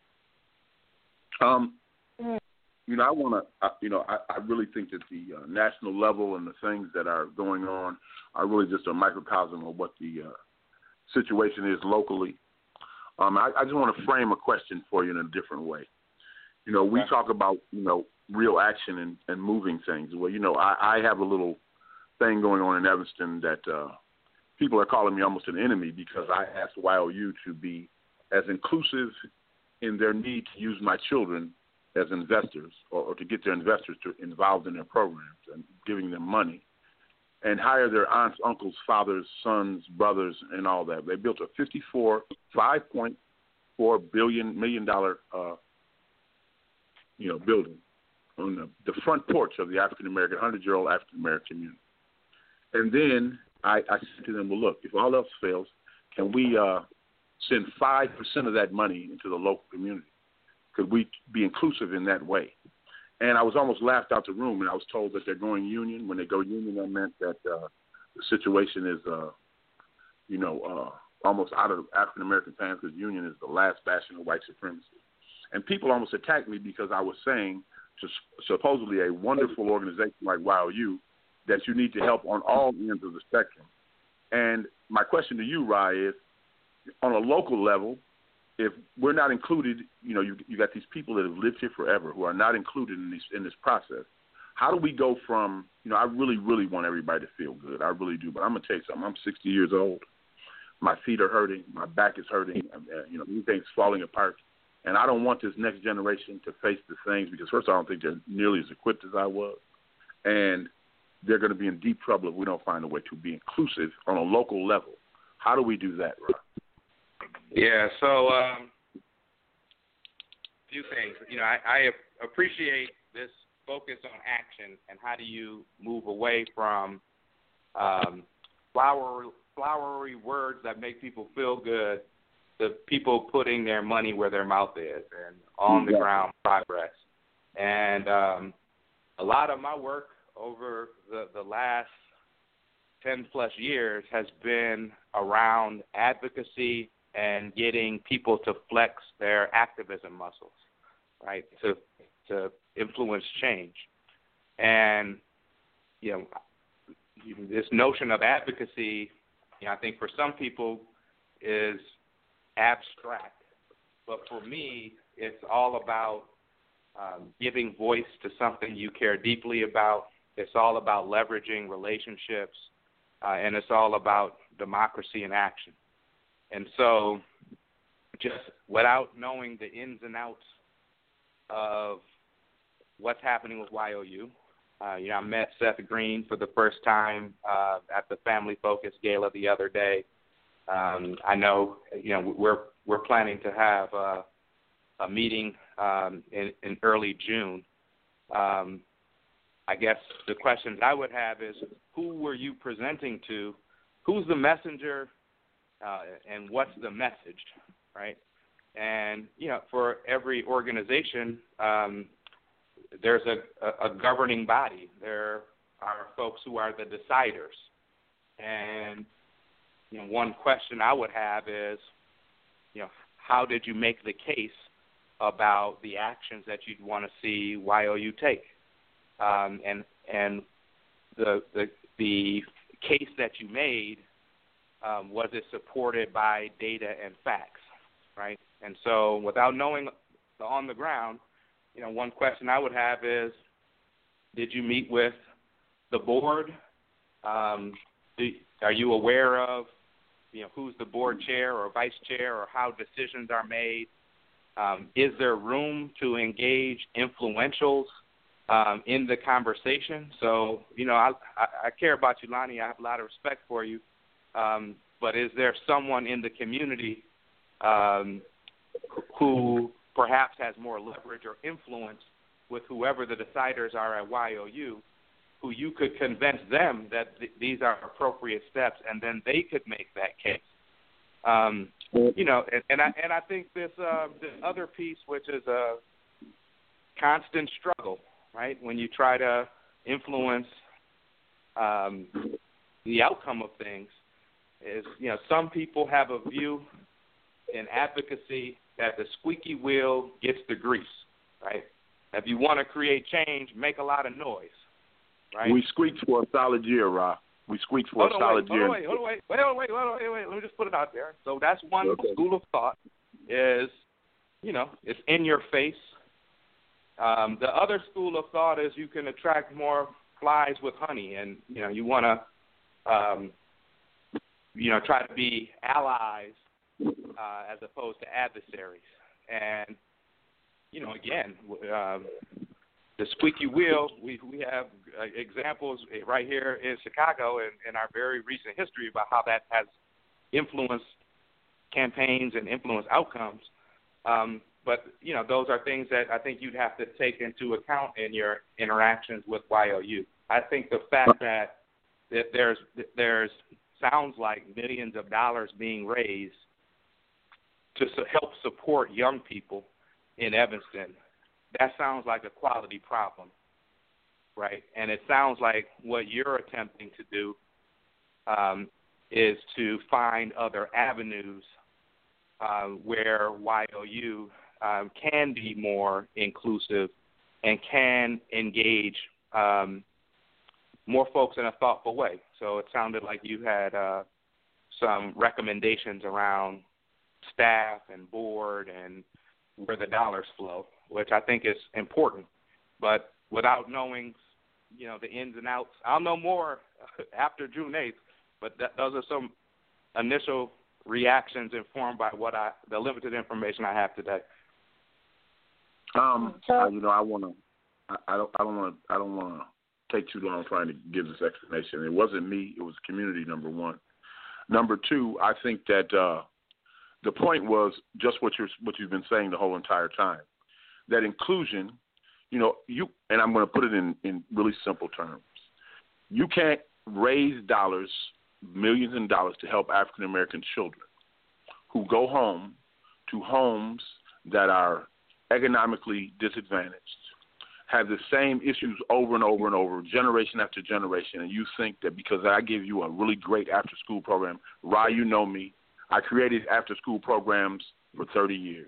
Um, you know, I want to, you know, I, I really think that the uh, national level and the things that are going on are really just a microcosm of what the uh, situation is locally. Um, I, I just want to frame a question for you in a different way. You know, we talk about, you know, real action and, and moving things. Well, you know, I, I have a little thing going on in Evanston that uh, people are calling me almost an enemy because I asked Y O U to be as inclusive in their need to use my children as investors or, or to get their investors to involved in their programs and giving them money and hire their aunts, uncles, fathers, sons, brothers, and all that. They built a fifty-four, five point four billion million dollar, uh, you know, building on the, the front porch of the African American, hundred-year-old African American community. And then I, I said to them, well, look, if all else fails, can we uh, send five percent of that money into the local community? Could we be inclusive in that way? And I was almost laughed out the room, and I was told that they're going union. When they go union, that meant that uh, the situation is, uh, you know, uh, almost out of African-American hands because union is the last bastion of white supremacy. And people almost attacked me because I was saying to supposedly a wonderful organization like Y O U that you need to help on all ends of the spectrum. And my question to you, Rye, is on a local level, if we're not included, you know, you you got these people that have lived here forever who are not included in this in this process. How do we go from, you know, I really, really want everybody to feel good. I really do. But I'm going to tell you something. I'm sixty years old. My feet are hurting. My back is hurting. Uh, you know, everything's falling apart. And I don't want this next generation to face the things because, first of all, I don't think they're nearly as equipped as I was. And they're going to be in deep trouble if we don't find a way to be inclusive on a local level. How do we do that, Rob? Yeah, so um, a few things. You know, I, I appreciate this focus on action and how do you move away from um, flowery, flowery words that make people feel good to people putting their money where their mouth is and on-the-ground progress. And um, a lot of my work over the, the last ten-plus years has been around advocacy and getting people to flex their activism muscles, right, to to influence change. And, you know, this notion of advocacy, you know, I think for some people is abstract. But for me, it's all about um, giving voice to something you care deeply about. It's all about leveraging relationships, uh, and it's all about democracy in action. And so just without knowing the ins and outs of what's happening with Y O U, uh, you know, I met Seth Green for the first time uh, at the Family Focus Gala the other day. Um, I know, you know, we're we're planning to have uh, a meeting um, in, in early June. Um, I guess the questions I would have is, who were you presenting to? Who's the messenger? Uh, and what's the message, right? And, you know, for every organization, um, there's a, a, a governing body. There are folks who are the deciders. And, you know, one question I would have is, you know, how did you make the case about the actions that you'd want to see Y O U take? Um, and and the, the the case that you made, Um, was it supported by data and facts, right? And so without knowing the on the ground, you know, one question I would have is, did you meet with the board? Um, do, are you aware of, you know, who's the board chair or vice chair or how decisions are made? Um, is there room to engage influentials um, in the conversation? So, you know, I, I, I care about you, Lonnie. I have a lot of respect for you. Um, but is there someone in the community um, who perhaps has more leverage or influence with whoever the deciders are at Y O U, who you could convince them that th- these are appropriate steps, and then they could make that case? Um, you know, and, and I and I think this uh, this other piece, which is a constant struggle, right? When you try to influence um, the outcome of things. Is, you know, some people have a view in advocacy that the squeaky wheel gets the grease, right? If you want to create change, make a lot of noise, right? We squeaked for a solid year, Rob. We squeaked for hold a on, solid wait, year. Hold on, wait, hold on, wait, wait, wait, wait, wait, wait. Let me just put it out there. So that's one Okay. school of thought is, you know, it's in your face. Um, the other school of thought is you can attract more flies with honey, and, you know, you want to um, – you know, try to be allies uh, as opposed to adversaries. And, you know, again, um, the squeaky wheel, we we have uh, examples right here in Chicago in, in our very recent history about how that has influenced campaigns and influenced outcomes. Um, but, you know, those are things that I think you'd have to take into account in your interactions with Y O U. I think the fact that, that there's there's sounds like millions of dollars being raised to su- help support young people in Evanston, that sounds like a quality problem, right? And it sounds like what you're attempting to do um, is to find other avenues uh, where Y O U um, can be more inclusive and can engage um, more folks in a thoughtful way. So it sounded like you had uh, some recommendations around staff and board and where the dollars flow, which I think is important. But without knowing, you know, the ins and outs, I'll know more after June eighth. But that, those are some initial reactions informed by what I, the limited information I have today. Um, I, you know, I want to. I, I don't. I don't want to. I don't want to take too long trying to give this explanation. It wasn't me. It was community. Number one. Number two. I think that uh, the point was just what you're what you've been saying the whole entire time. That inclusion. You know, you and I'm going to put it in, in really simple terms. You can't raise dollars, millions of dollars, to help African American children who go home to homes that are economically disadvantaged, have the same issues over and over and over, generation after generation, and you think that because I give you a really great after-school program, Rye, you know me, I created after-school programs for thirty years.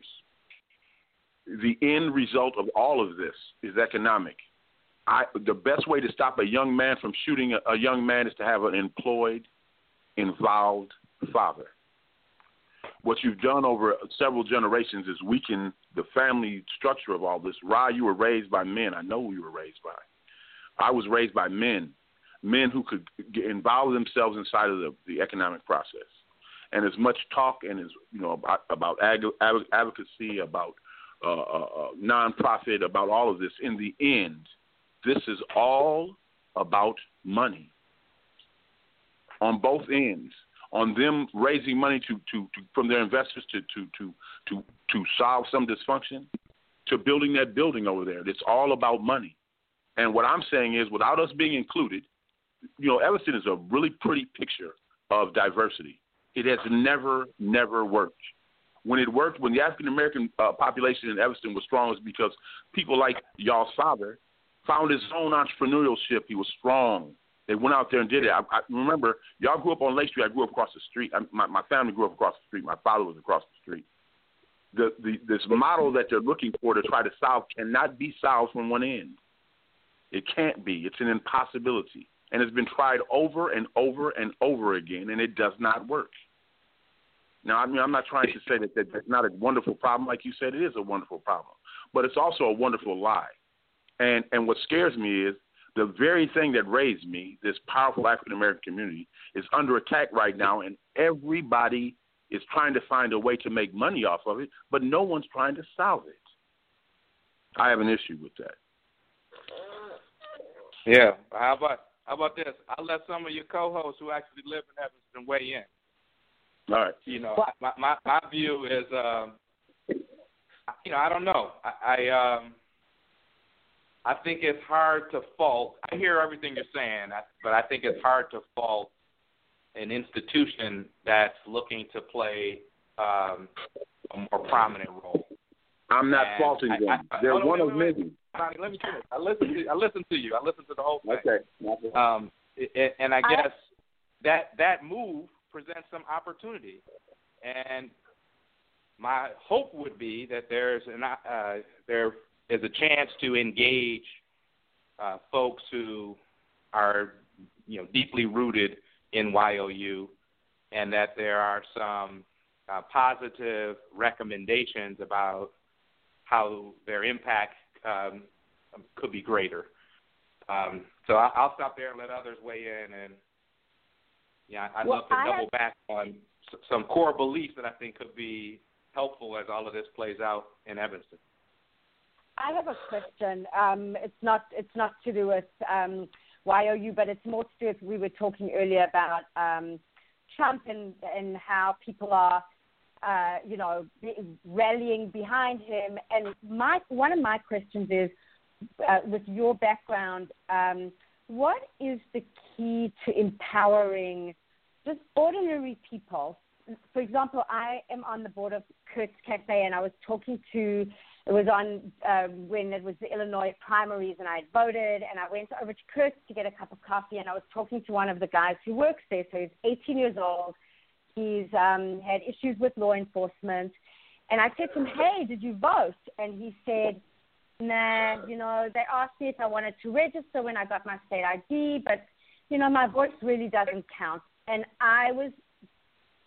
The end result of all of this is economic. I, the best way to stop a young man from shooting a, a young man is to have an employed, involved father. What you've done over several generations is weaken the family structure of all this. Rye, you were raised by men. I know who you were raised by. I was raised by men, men who could get involve themselves inside of the, the economic process. And as much talk and as you know about, about ag, advocacy, about uh, uh, nonprofit, about all of this, in the end, this is all about money on both ends. On them raising money to, to, to from their investors to, to, to, to, to solve some dysfunction, to building that building over there. It's all about money. And what I'm saying is, without us being included, you know, Evanston is a really pretty picture of diversity. It has never, never worked. When it worked, when the African-American uh, population in Evanston was strong, was because people like y'all's father found his own entrepreneurship. He was strong. They went out there and did it. I, I remember, y'all grew up on Lake Street. I grew up across the street. I, my, my family grew up across the street. My father was across the street. The, the this model that they're looking for to try to solve cannot be solved from one end. It can't be. It's an impossibility. And it's been tried over and over and over again, and it does not work. Now, I mean, I'm not trying to say that, that that's not a wonderful problem. Like you said, it is a wonderful problem. But it's also a wonderful lie. And and what scares me is the very thing that raised me, this powerful African-American community, is under attack right now, and everybody is trying to find a way to make money off of it, but no one's trying to solve it. I have an issue with that. Yeah. How about how about this? I'll let some of your co-hosts who actually live in Evanston weigh in. All right. You know, my my, my view is, um, you know, I don't know. I, I um. I think it's hard to fault. I hear everything you're saying, but I think it's hard to fault an institution that's looking to play um, a more prominent role. I'm not and faulting I, them. I, I, They're on, one wait, of wait, many. Wait. Let me finish. I listen to I listen to you. I listen to the whole thing. Okay. Um, it, and I guess that that move presents some opportunity, and my hope would be that there's an uh, there. is a chance to engage uh, folks who are, you know, deeply rooted in Y O U, and that there are some uh, positive recommendations about how their impact um, could be greater. Um, so I, I'll stop there and let others weigh in. And yeah, I'd well, love to I double have... back on s- some core beliefs that I think could be helpful as all of this plays out in Evanston. I have a question. Um, it's not it's not to do with um, Y O U, but it's more to do with, we were talking earlier about um, Trump and, and how people are, uh, you know, rallying behind him. And my one of my questions is, uh, with your background, um, what is the key to empowering just ordinary people? For example, I am on the board of Kurt's Cafe, and I was talking to It was on um, when it was the Illinois primaries, and I had voted, and I went over to Kurt's to get a cup of coffee, and I was talking to one of the guys who works there. So he's eighteen years old. He's um, had issues with law enforcement. And I said to him, hey, did you vote? And he said, nah, you know, they asked me if I wanted to register when I got my state I D, but, you know, my voice really doesn't count. And I was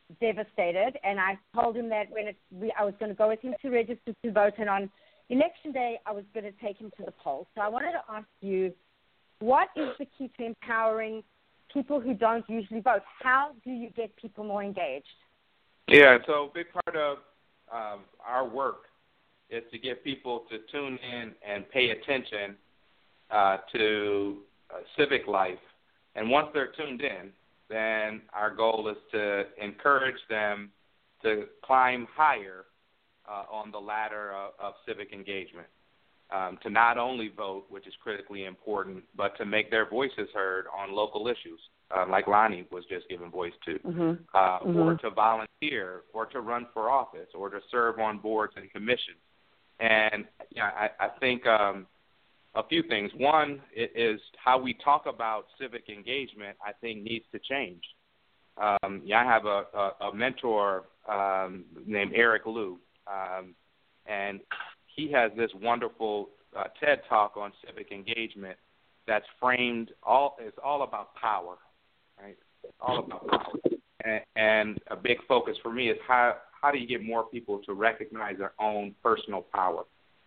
devastated, and I told him that when it, we, I was going to go with him to register to vote, and on election day I was going to take him to the polls. So I wanted to ask you, what is the key to empowering people who don't usually vote? How do you get people more engaged? Yeah, so a big part of um, our work is to get people to tune in and pay attention uh, to uh, civic life. And once they're tuned in, then our goal is to encourage them to climb higher uh, on the ladder of, of civic engagement, um, to not only vote, which is critically important, but to make their voices heard on local issues, uh, like Lonnie was just given voice to, mm-hmm. Uh, mm-hmm. or to volunteer, or to run for office, or to serve on boards and commissions. And yeah, I, I think um, a few things. One is how we talk about civic engagement, I think, needs to change. Um, yeah, I have a, a, a mentor um, named Eric Liu, um, and he has this wonderful uh, TED Talk on civic engagement that's framed all, it's all about power, right? It's all about power. And, and a big focus for me is how, how do you get more people to recognize their own personal power?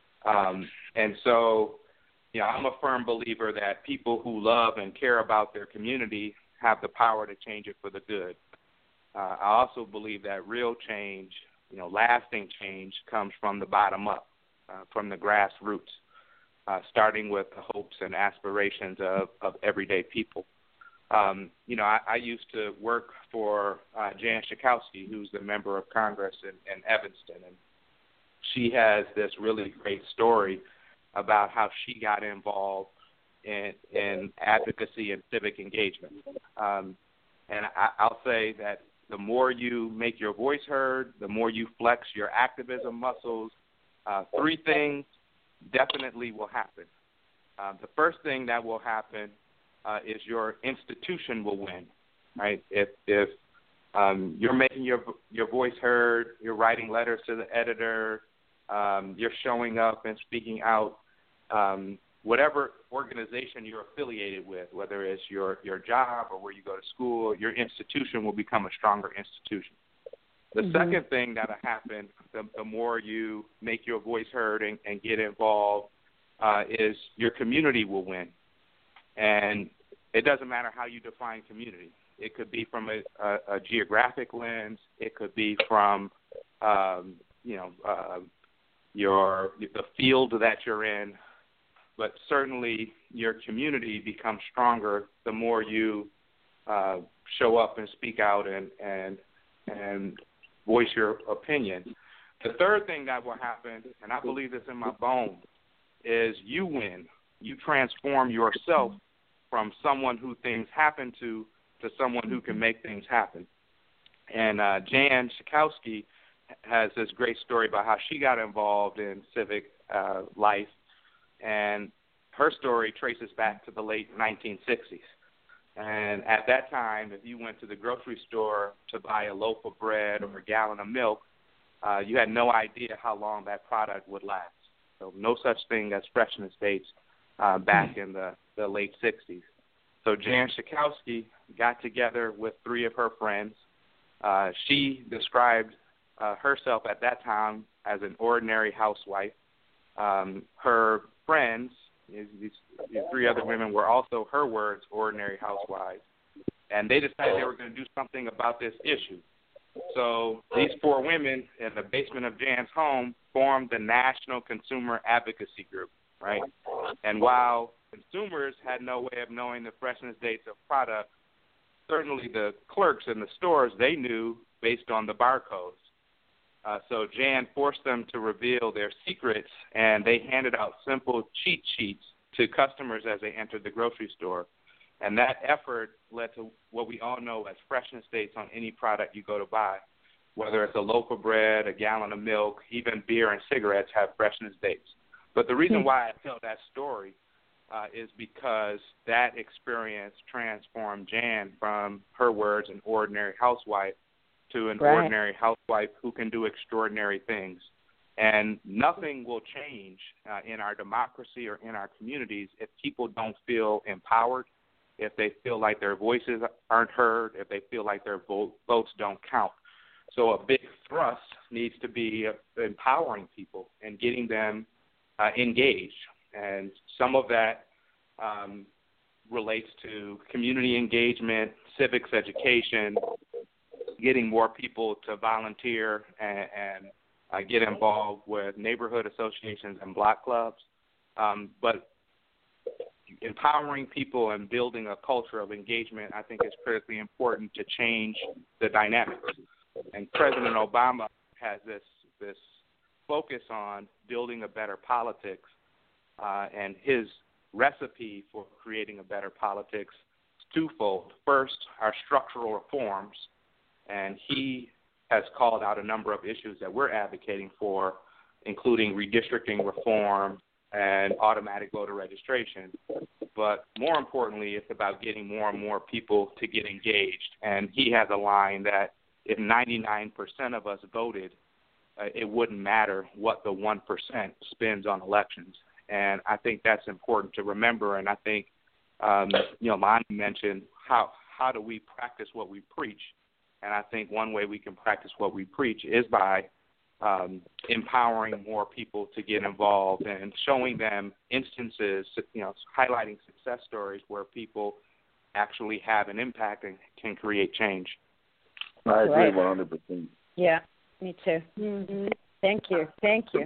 Um, and so, you know, I'm a firm believer that people who love and care about their community have the power to change it for the good. Uh, I also believe that real change, you know, lasting change comes from the bottom up, uh, from the grassroots, uh, starting with the hopes and aspirations of, of everyday people. Um, you know, I, I used to work for uh, Jan Schakowsky, who's the member of Congress in, in Evanston, and she has this really great story about how she got involved in, in advocacy and civic engagement. Um, and I, I'll say that the more you make your voice heard, the more you flex your activism muscles, uh, three things definitely will happen. Uh, the first thing that will happen uh, is your institution will win, right? If, if um, you're making your your voice heard, you're writing letters to the editor, um, you're showing up and speaking out, um, whatever organization you're affiliated with, whether it's your, your job or where you go to school, your institution will become a stronger institution. The mm-hmm. second thing that will happen, the, the more you make your voice heard and, and get involved, uh, is your community will win. And it doesn't matter how you define community. It could be from a, a, a geographic lens. It could be from, um, you know, uh, your the field that you're in. But certainly your community becomes stronger the more you uh, show up and speak out and, and and voice your opinion. The third thing that will happen, and I believe this in my bones, is you win. You transform yourself from someone who things happen to to someone who can make things happen. And uh, Jan Schakowsky has this great story about how she got involved in civic uh, life. And her story traces back to the late nineteen sixties. And at that time, if you went to the grocery store to buy a loaf of bread or a gallon of milk, uh, you had no idea how long that product would last. So no such thing as freshness dates uh, back in the, the late sixties. So Jan Schakowsky got together with three of her friends. Uh, she described uh, herself at that time as an ordinary housewife. Um, her friends, these, these three other women, were also, her words, ordinary housewives. And they decided they were going to do something about this issue. So these four women in the basement of Jan's home formed the National Consumer Advocacy Group, right? And while consumers had no way of knowing the freshness dates of products, certainly the clerks in the stores, they knew based on the barcodes. Uh, so Jan forced them to reveal their secrets, and they handed out simple cheat sheets to customers as they entered the grocery store. And that effort led to what we all know as freshness dates on any product you go to buy, whether it's a loaf of bread, a gallon of milk, even beer and cigarettes have freshness dates. But the reason why I tell that story uh, is because that experience transformed Jan from, her words, an ordinary housewife to an right. ordinary housewife who can do extraordinary things. And nothing will change uh, in our democracy or in our communities if people don't feel empowered, if they feel like their voices aren't heard, if they feel like their vote, votes don't count. So a big thrust needs to be uh, empowering people and getting them uh, engaged. And some of that um, relates to community engagement, civics education, getting more people to volunteer and, and uh, get involved with neighborhood associations and block clubs. Um, but empowering people and building a culture of engagement, I think, is critically important to change the dynamics. And President Obama has this this focus on building a better politics, uh, and his recipe for creating a better politics is twofold. First, our structural reforms, and he has called out a number of issues that we're advocating for, including redistricting reform and automatic voter registration. But more importantly, it's about getting more and more people to get engaged. And he has a line that if ninety-nine percent of us voted, uh, it wouldn't matter what the one percent spends on elections. And I think that's important to remember. And I think, um, you know, Lonnie mentioned how, how do we practice what we preach? And I think one way we can practice what we preach is by um, empowering more people to get involved and showing them instances, you know, highlighting success stories where people actually have an impact and can create change. I agree one hundred percent. Yeah, me too. Mm-hmm. Thank you. Thank you.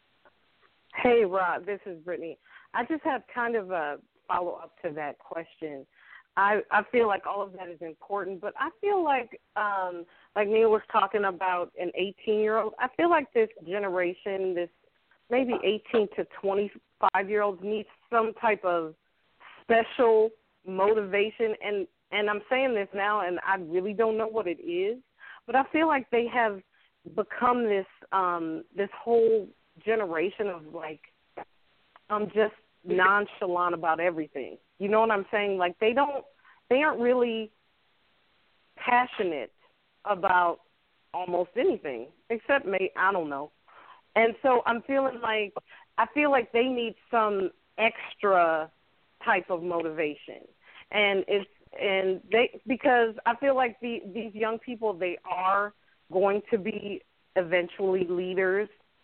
Hey, Rod, this is Brittany. I just have kind of a follow-up to that question. I, I feel like all of that is important, but I feel like, um, like Neil was talking about an eighteen-year-old, I feel like this generation, this maybe eighteen to twenty-five-year-olds needs some type of special motivation, and, and I'm saying this now, and I really don't know what it is, but I feel like they have become this um, this whole generation of, like, um, just nonchalant about everything. You know what I'm saying? Like, they don't, they aren't really passionate about almost anything except maybe, I don't know. And so I'm feeling like, I feel like they need some extra type of motivation. And it's, and they, because I feel like the, these young people, they are going to be eventually leaders,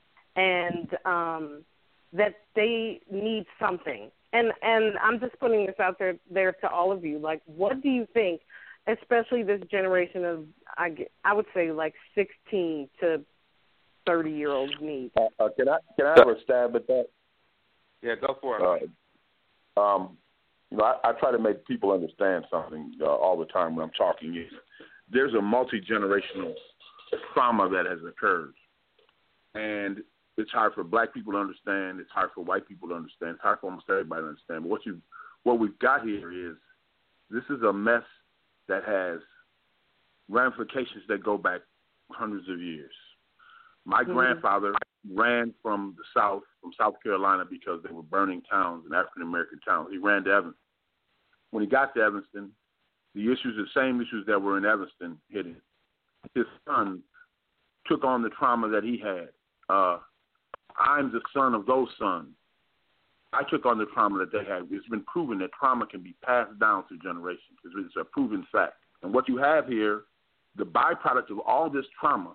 and um, that they need something. And and I'm just putting this out there there to all of you. Like, what do you think, especially this generation of, I, I would say, like sixteen to thirty-year-olds need? Uh, uh, can I can I have a stab at that? Yeah, go for it. Uh, um, you know, I, I try to make people understand something uh, all the time when I'm talking. Is there's a multi-generational trauma that has occurred, and it's hard for black people to understand. It's hard for white people to understand. It's hard for almost everybody to understand. But what you, what we've got here is this is a mess that has ramifications that go back hundreds of years. My mm-hmm. grandfather ran from the South, from South Carolina, because they were burning towns and African-American towns. He ran to Evanston. When he got to Evanston, the issues, the same issues that were in Evanston, hit him. His son took on the trauma that he had. Uh, I'm the son of those sons. I took on the trauma that they had. It's been proven that trauma can be passed down through generations. It's a proven fact. And what you have here, the byproduct of all this trauma,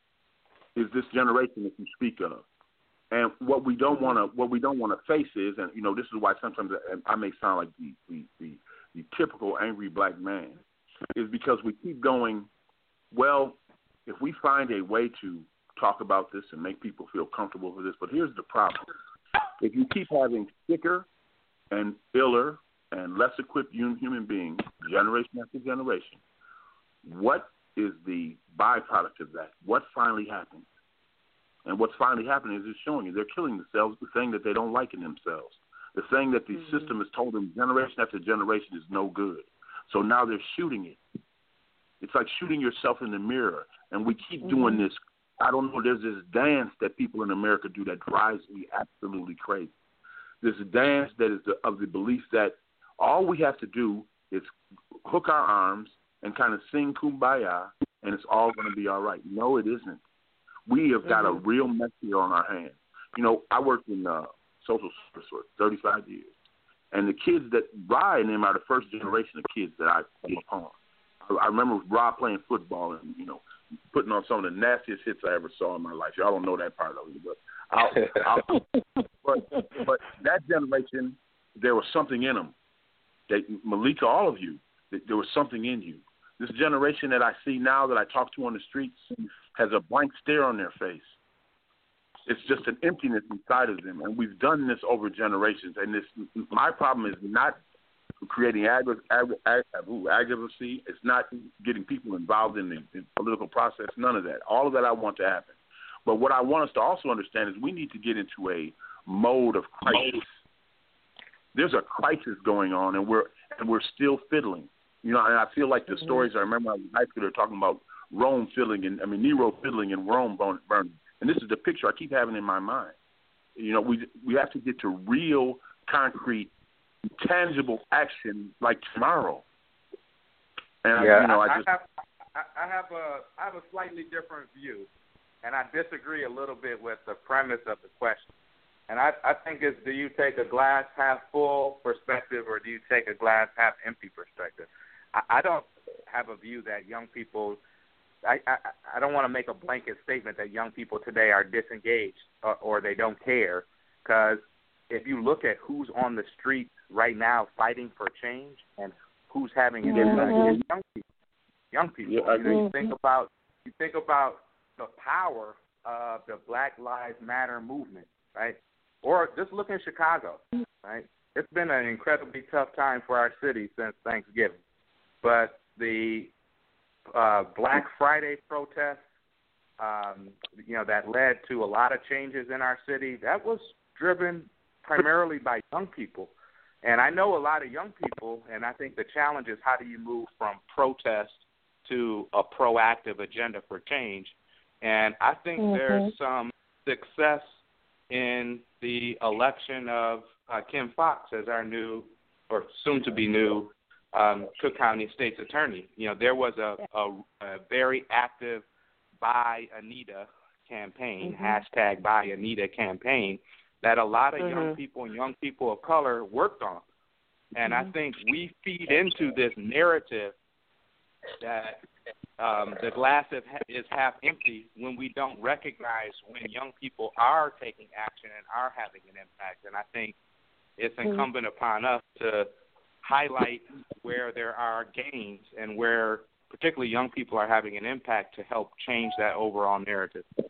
is this generation that you speak of. And what we don't want to, what we don't want to face is, and you know, this is why sometimes I may sound like the the, the the typical angry black man, is because we keep going, well, if we find a way to talk about this and make people feel comfortable with this. But here's the problem. If you keep having sicker and iller and less equipped human beings, generation after generation, what is the byproduct of that? What finally happens? And what's finally happening is it's showing you they're killing themselves, the thing that they don't like in themselves, the thing that the mm-hmm. system has told them generation after generation is no good. So now they're shooting it. It's like shooting yourself in the mirror. And we keep mm-hmm. doing this. I don't know, there's this dance that people in America do that drives me absolutely crazy. This dance that is the, of the belief that all we have to do is hook our arms and kind of sing Kumbaya, and it's all going to be all right. No, it isn't. We have got mm-hmm. a real mess here on our hands. You know, I worked in uh, social service for thirty-five years, and the kids that, Rod and them are the first generation of kids that I came upon. I remember Rob playing football, and, you know, putting on some of the nastiest hits I ever saw in my life. Y'all don't know that part of it, but I'll, I'll, but but that generation, there was something in them. They, Malika, all of you, there was something in you. This generation that I see now, that I talk to on the streets, has a blank stare on their face. It's just an emptiness inside of them, and we've done this over generations. And this, my problem is not creating ag- ag- ag- advocacy. It's not getting people involved in the in political process. None of that. All of that I want to happen. But what I want us to also understand is we need to get into a mode of crisis. There's a crisis going on, and we're and we're still fiddling. You know, and I feel like the mm-hmm. stories I remember when I was in high school, they're talking about Rome fiddling, and I mean Nero fiddling and Rome burning. And this is the picture I keep having in my mind. You know, we we have to get to real, concrete, tangible action like tomorrow. And yeah, I, you know, I, I just have I have a I have a slightly different view, and I disagree a little bit with the premise of the question. And I, I think it's, do you take a glass half full perspective, or do you take a glass half empty perspective? I, I don't have a view that young people. I, I, I don't want to make a blanket statement that young people today are disengaged or, or they don't care, because if you look at who's on the street right now fighting for change and who's having an impact, mm-hmm. it's young people. Young people. Yeah, I you, know, you agree. think about you think about the power of the Black Lives Matter movement, right? Or just look in Chicago, right? It's been an incredibly tough time for our city since Thanksgiving, but the uh, Black Friday protests, um, you know, that led to a lot of changes in our city. That was driven primarily by young people. And I know a lot of young people, and I think the challenge is how do you move from protest to a proactive agenda for change. And I think mm-hmm. there's some success in the election of uh, Kim Foxx as our new, or soon-to-be new, um, Cook County State's Attorney. You know, there was a, a, a very active Buy Anita campaign, mm-hmm. hashtag Buy Anita campaign, that a lot of mm-hmm. young people and young people of color worked on. And mm-hmm. I think we feed into this narrative that um, the glass is half empty when we don't recognize when young people are taking action and are having an impact. And I think it's incumbent mm-hmm. upon us to highlight where there are gains and where particularly young people are having an impact to help change that overall narrative. Uh,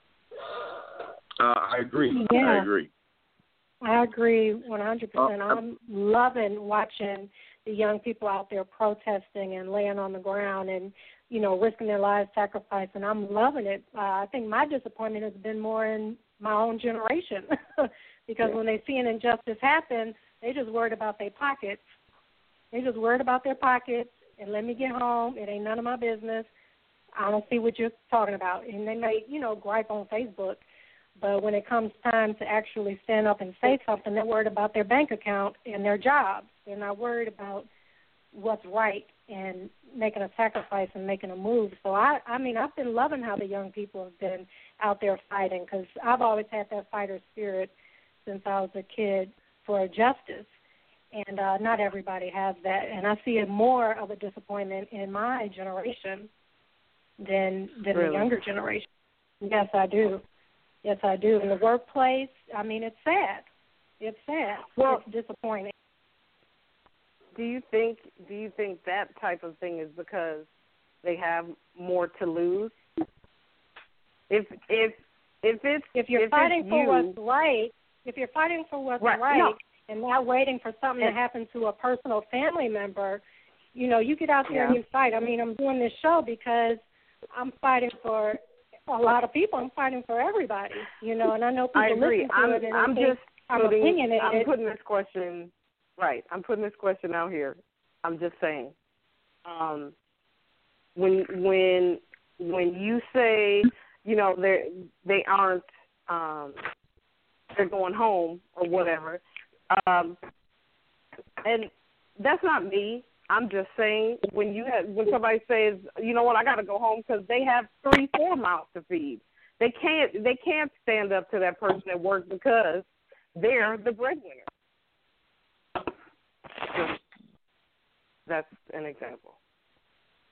I agree. Yeah. I agree. I agree one hundred percent. Uh, I'm loving watching the young people out there protesting and laying on the ground and, you know, risking their lives, sacrificing. I'm loving it. Uh, I think my disappointment has been more in my own generation because yeah. when they see an injustice happen, they just worried about their pockets. They just worried about their pockets and let me get home. It ain't none of my business. I don't see what you're talking about. And they may, you know, gripe on Facebook. But when it comes time to actually stand up and say something, they're worried about their bank account and their jobs. They're not worried about what's right and making a sacrifice and making a move. So, I, I mean, I've been loving how the young people have been out there fighting because I've always had that fighter spirit since I was a kid for justice. And uh, not everybody has that. And I see it more of a disappointment in my generation than, than really? the younger generation. Yes, I do. Yes, I do. In the workplace, I mean, it's sad. It's sad. Well, it's disappointing. Do you think? Do you think that type of thing is because they have more to lose? If if if it's if you're if fighting it's for you, what's right, if you're fighting for what's right, right, no. and not waiting for something and, to happen to a personal family member, you know, you get out there yeah. and you fight. I mean, I'm doing this show because I'm fighting for a lot of people. I'm fighting for everybody, you know, and I know people I agree. listen to I'm, it and I'm they think just I'm putting, opinionated. I'm putting this question, right, I'm putting this question out here. I'm just saying, um, when when when you say, you know, they they aren't, um, they're going home or whatever, um, and that's not me. I'm just saying when you have when somebody says, you know what, I got to go home because they have three, four mouths to feed. They can't they can't stand up to that person at work because they're the breadwinner. Just, that's an example.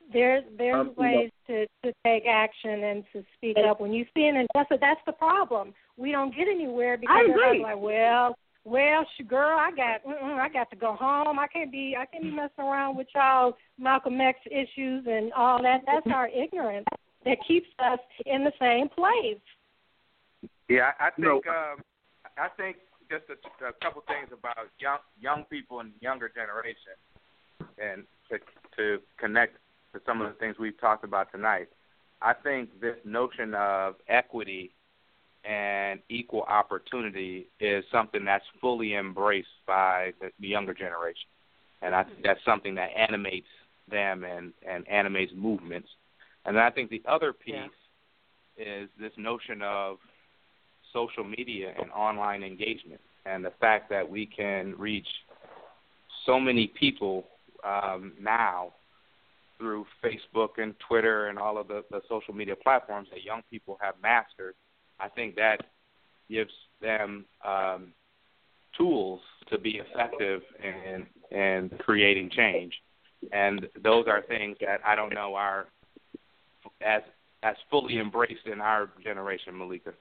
There's there's Um, you ways to, to take action and to speak up when you see an injustice. That's the problem. We don't get anywhere because I everybody's agree. like, well, well, sh- girl, I got mm-mm, I got to go home. I can't be I can't be messing around with y'all Malcolm X issues and all that. That's our ignorance that keeps us in the same place. Yeah, I, I think No. um, I think just a, a couple things about young young people and younger generation, and to, to connect to some of the things we've talked about tonight. I think this notion of equity and equal opportunity is something that's fully embraced by the, the younger generation, and I think that's something that animates them and, and animates movements. And then I think the other piece yeah. is this notion of social media and online engagement, and the fact that we can reach so many people um, now through Facebook and Twitter and all of the, the social media platforms that young people have mastered. I think that gives them um, tools to be effective in, in creating change. And those are things that I don't know are as as fully embraced in our generation, Malika.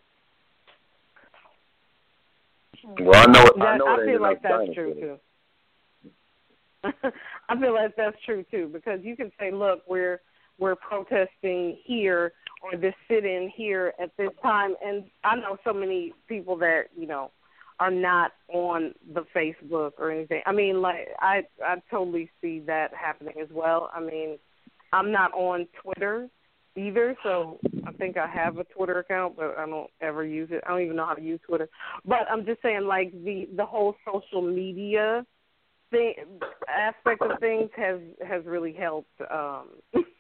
Well, I know. I That, know. I it ain't feel like enough that's time true for too. I feel like that's true too, because you can say, look, we're we're protesting here or this sit-in here at this time, and I know so many people that, you know, are not on the Facebook or anything. I mean, like, I I totally see that happening as well. I mean, I'm not on Twitter either, so I think I have a Twitter account, but I don't ever use it. I don't even know how to use Twitter. But I'm just saying, like, the, the whole social media thing, aspect of things has, has really helped um,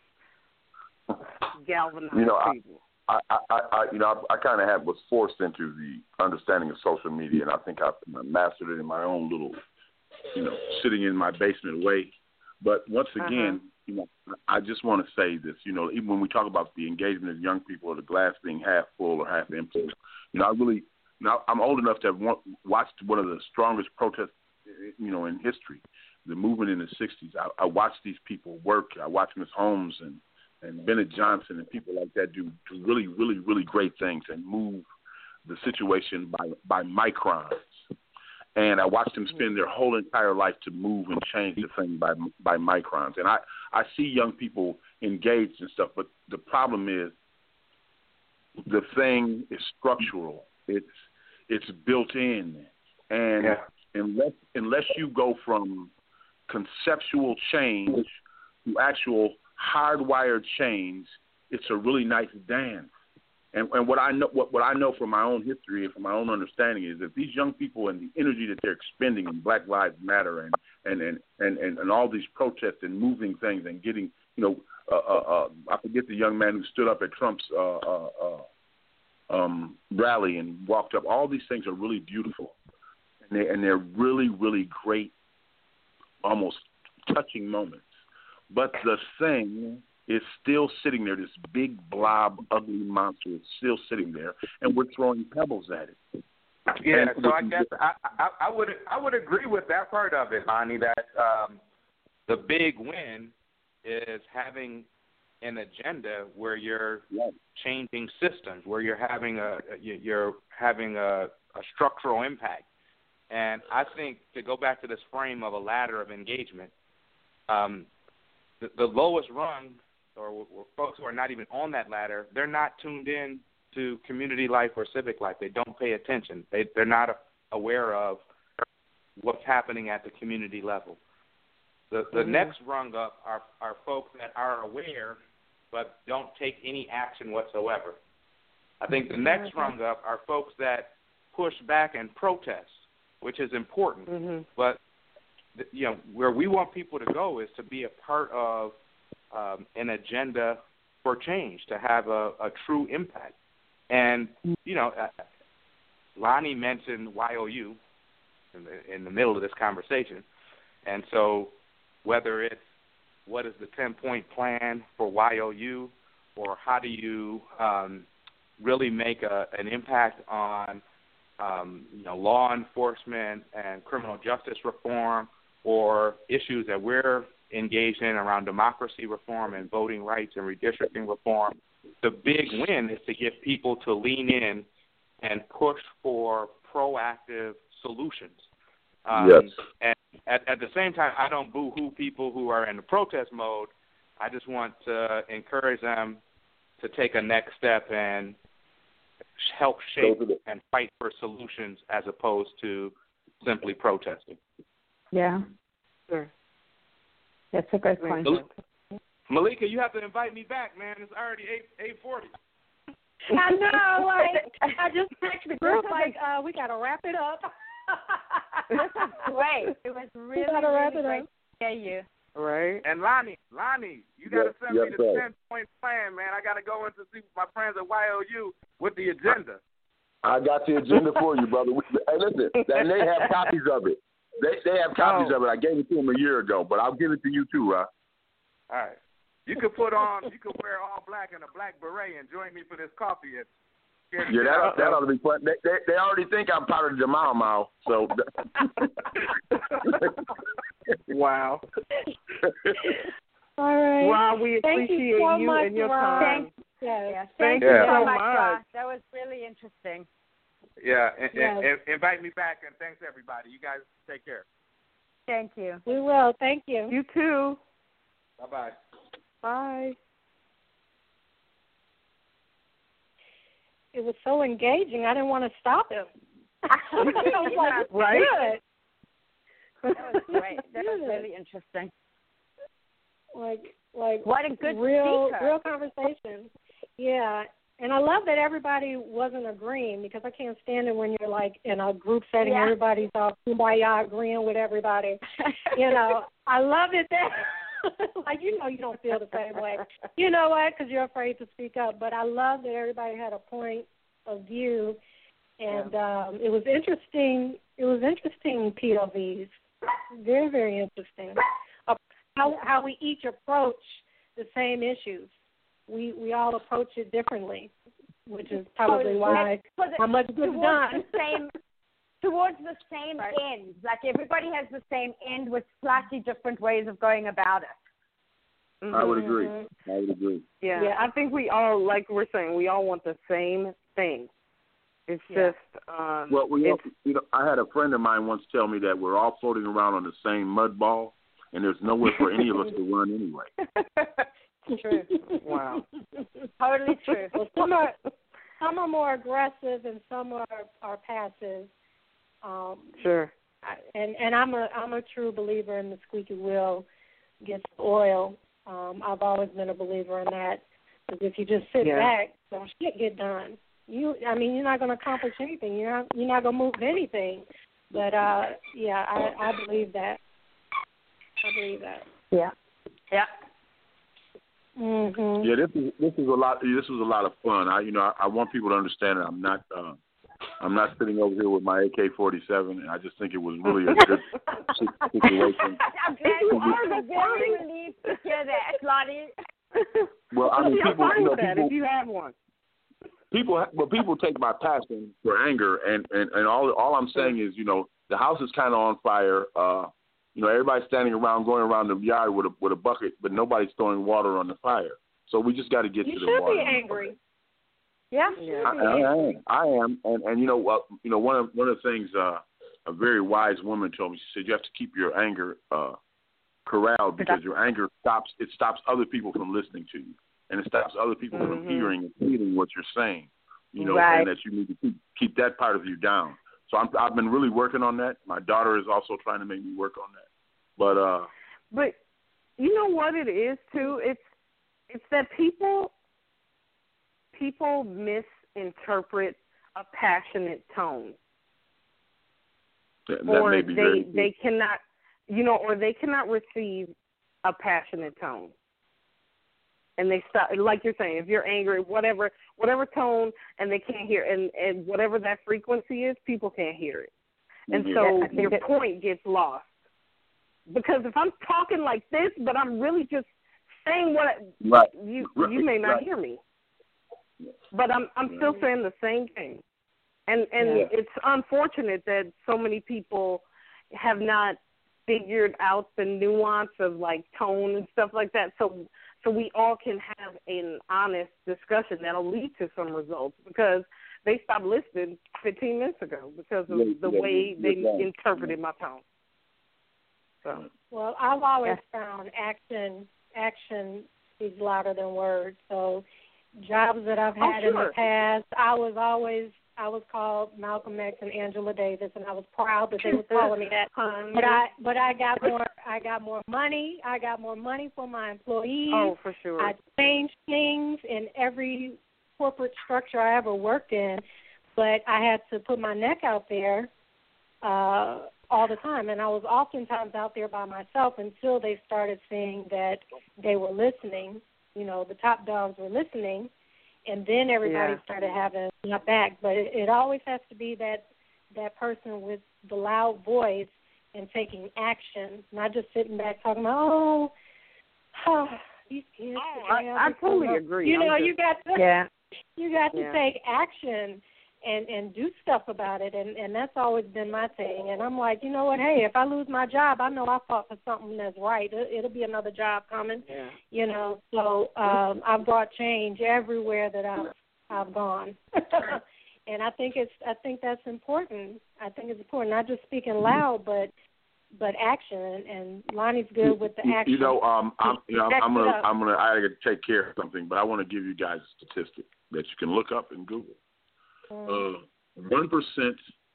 galvanize you know, people. I, I, I, I, you know, I, I kind of have was forced into the understanding of social media, and I think I've mastered it in my own little, you know, sitting in my basement way. But once again, Uh-huh. you know, I just want to say this. You know, even when we talk about the engagement of young people, or the glass being half full or half empty, you know, I really, you know, I'm old enough to have wa- watched one of the strongest protests, you know, in history, the movement in the sixties. I, I watched these people work. I watched Miss Holmes and. and Bennett Johnson and people like that do, do really, really, really great things and move the situation by, by microns. And I watched them spend their whole entire life to move and change the thing by by microns. And I, I see young people engaged and stuff, but the problem is the thing is structural. It's it's built in. And yeah. unless unless you go from conceptual change to actual hardwired change, it's a really nice dance. And, and what I know, what, what I know from my own history and from my own understanding is that these young people and the energy that they're expending in Black Lives Matter and and and, and, and, and all these protests and moving things and getting, you know, uh, uh, uh, I forget the young man who stood up at Trump's uh, uh, uh, um, rally and walked up. All these things are really beautiful, and they and they're really really great, almost touching moments. But the thing is still sitting there, this big blob, ugly monster is still sitting there, and we're throwing pebbles at it. Yeah, and so I guess I, I, I would I would agree with that part of it, Lonnie, that um, the big win is having an agenda where you're yes. changing systems, where you're having a you're having a, a structural impact. And I think, to go back to this frame of a ladder of engagement, um, the, the lowest rung, or, or folks who are not even on that ladder, they're not tuned in to community life or civic life. They don't pay attention. They, they're not aware of what's happening at the community level. The, the mm-hmm. next rung up are, are folks that are aware but don't take any action whatsoever. I think the next mm-hmm. rung up are folks that push back and protest, which is important. Mm-hmm. But you know, where we want people to go is to be a part of um, an agenda for change, to have a, a true impact. And, you know, uh, Lonnie mentioned Y O U in the, in the middle of this conversation. And so whether it's what is the ten-point plan for Y O U, or how do you um, really make a, an impact on, um, you know, law enforcement and criminal justice reform, or issues that we're engaged in around democracy reform and voting rights and redistricting reform. The big win is to get people to lean in and push for proactive solutions. Um, yes. And at, at the same time, I don't boo-hoo people who are in the protest mode. I just want to encourage them to take a next step and help shape and fight for solutions as opposed to simply protesting. Yeah. Sure. That's a good point. Malika, you have to invite me back, man. It's already eight eight forty. I know, like I just texted the group like uh, we gotta wrap it up. This was great. It was really, wrap really it great up. to hear you. Right. And Lonnie, Lonnie, you gotta Yes, send yes, me the sir. ten point plan, man. I gotta go in to see my friends at Y O U with the agenda. I got the agenda for you, brother. We- Hey, listen, and they have copies of it. They they have copies Oh. of it. I gave it to them a year ago, but I'll give it to you too, Rob. All right. You could put on, you could wear all black and a black beret and join me for this coffee. At, Yeah, that that ought to be fun. They, they they already think I'm part of the Jamal Mao, so. Wow. All right. Well, we Thank appreciate you, so you much, and your Rob. time. Thank, yes. Yes. Thank Thank you you so so much, much. Ross. That was really interesting. Yeah, and, Yes. and, and invite me back, and thanks, everybody. You guys take care. Thank you. We will. Thank you. You too. Bye-bye. Bye. It was so engaging. I didn't want to stop him. I was like, Right? good. That was great. That was really interesting. Like, like What a good real, speaker. real conversation. Yeah, and I love that everybody wasn't agreeing because I can't stand it when you're like in a group setting, Yeah. everybody's all kumbaya agreeing with everybody. You know, I love it that. Like, you know, you don't feel the same way. You know what? Because you're afraid to speak up. But I love that everybody had a point of view, and um, it was interesting. It was interesting P O Vs. Very, very interesting. Uh, how how we each approach the same issues. We we all approach it differently, which is probably why For the- how much gets towards done. the same, towards the same Right. end. Like everybody has the same end with slightly different ways of going about it. I would agree. I would agree. Yeah. Yeah. I think we all, like we're saying, we all want the same thing. It's Yeah. just, um, Well, we, it's, you know, I had a friend of mine once tell me that we're all floating around on the same mud ball, and there's nowhere for any of us to run anyway. true. Wow. Totally true. Well, some are some are more aggressive and some are are passive. Um, Sure. I- and and I'm a I'm a true believer in the squeaky wheel gets the oil. Um, I've always been a believer in that. Because if you just sit Yeah. back, don't shit get done. You, I mean, you're not going to accomplish anything. You're not you're not going to move anything. But uh, yeah, I, I believe that. I believe that. Yeah. Yeah. Mhm. Yeah, this is this is a lot. This was a lot of fun. I, you know, I, I want people to understand that I'm not, uh, I'm not sitting over here with my A K forty-seven. And I just think it was really a good si- situation. I'm glad you are very relieved to hear that, Lottie. Well, I mean, Yeah, I'm people, fine you know, with that people, if you have one. people, well, people take my passion for anger, and and and all all I'm saying is, you know, the house is kind of on fire. Uh, you know, everybody's standing around, going around the yard with a with a bucket, but nobody's throwing water on the fire. So we just got to get You to the should water. be angry. Yeah, Yeah. should I, be I angry. am. I am, and and you know what? You know, one of one of the things uh, a very wise woman told me. She said you have to keep your anger uh, corralled because your anger stops. It stops other people from listening to you, and it stops other people from Mhm. hearing and feeling what you're saying. You know, Right. and that you need to keep keep that part of you down. So I'm, I've been really working on that. My daughter is also trying to make me work on that. But uh, But you know what it is too? It's it's that people people misinterpret a passionate tone, that, that or may be they very they cannot, you know, or they cannot receive a passionate tone, and they stop. Like you're saying, if you're angry, whatever whatever tone, and they can't hear, and and whatever that frequency is, people can't hear it, and Mhm. so Yeah, I think your that- point gets lost. Because if I'm talking like this, but I'm really just saying what I, Right. you Right. you may not Right. hear me, but I'm I'm still saying the same thing, and and Yeah. it's unfortunate that so many people have not figured out the nuance of like tone and stuff like that. So so we all can have an honest discussion that'll lead to some results, because they stopped listening fifteen minutes ago because of yeah, the yeah, way yeah, they yeah. interpreted my tone. So well, I've always yeah. found action action speaks louder than words. So jobs that I've had oh, sure. in the past, I was always I was called Malcolm X and Angela Davis, and I was proud that they were calling me that. But I but I got more I got more money. I got more money for my employees. Oh, for sure. I changed things in every corporate structure I ever worked in, but I had to put my neck out there uh, all the time, and I was oftentimes out there by myself until they started seeing that they were listening. You know, the top dogs were listening, and then everybody yeah. started having my back. But it, it always has to be that that person with the loud voice and taking action, not just sitting back talking about, oh, oh these kids. Oh, I, I totally agree. You know, just, you got to. Yeah. You got to yeah. take action and, and do stuff about it, and, and that's always been my thing. And I'm like, you know what, hey, if I lose my job, I know I fought for something that's right. It, it'll be another job coming, yeah. you know. So um, I've brought change everywhere that I've, I've gone. And I think it's I think that's important. I think it's important, not just speaking loud, but but action. And, and Lonnie's good with the action. You know, um, I'm, you know, I'm gonna, I'm gonna, I gotta take care of something, but I want to give you guys a statistic that you can look up in Google. Uh, one percent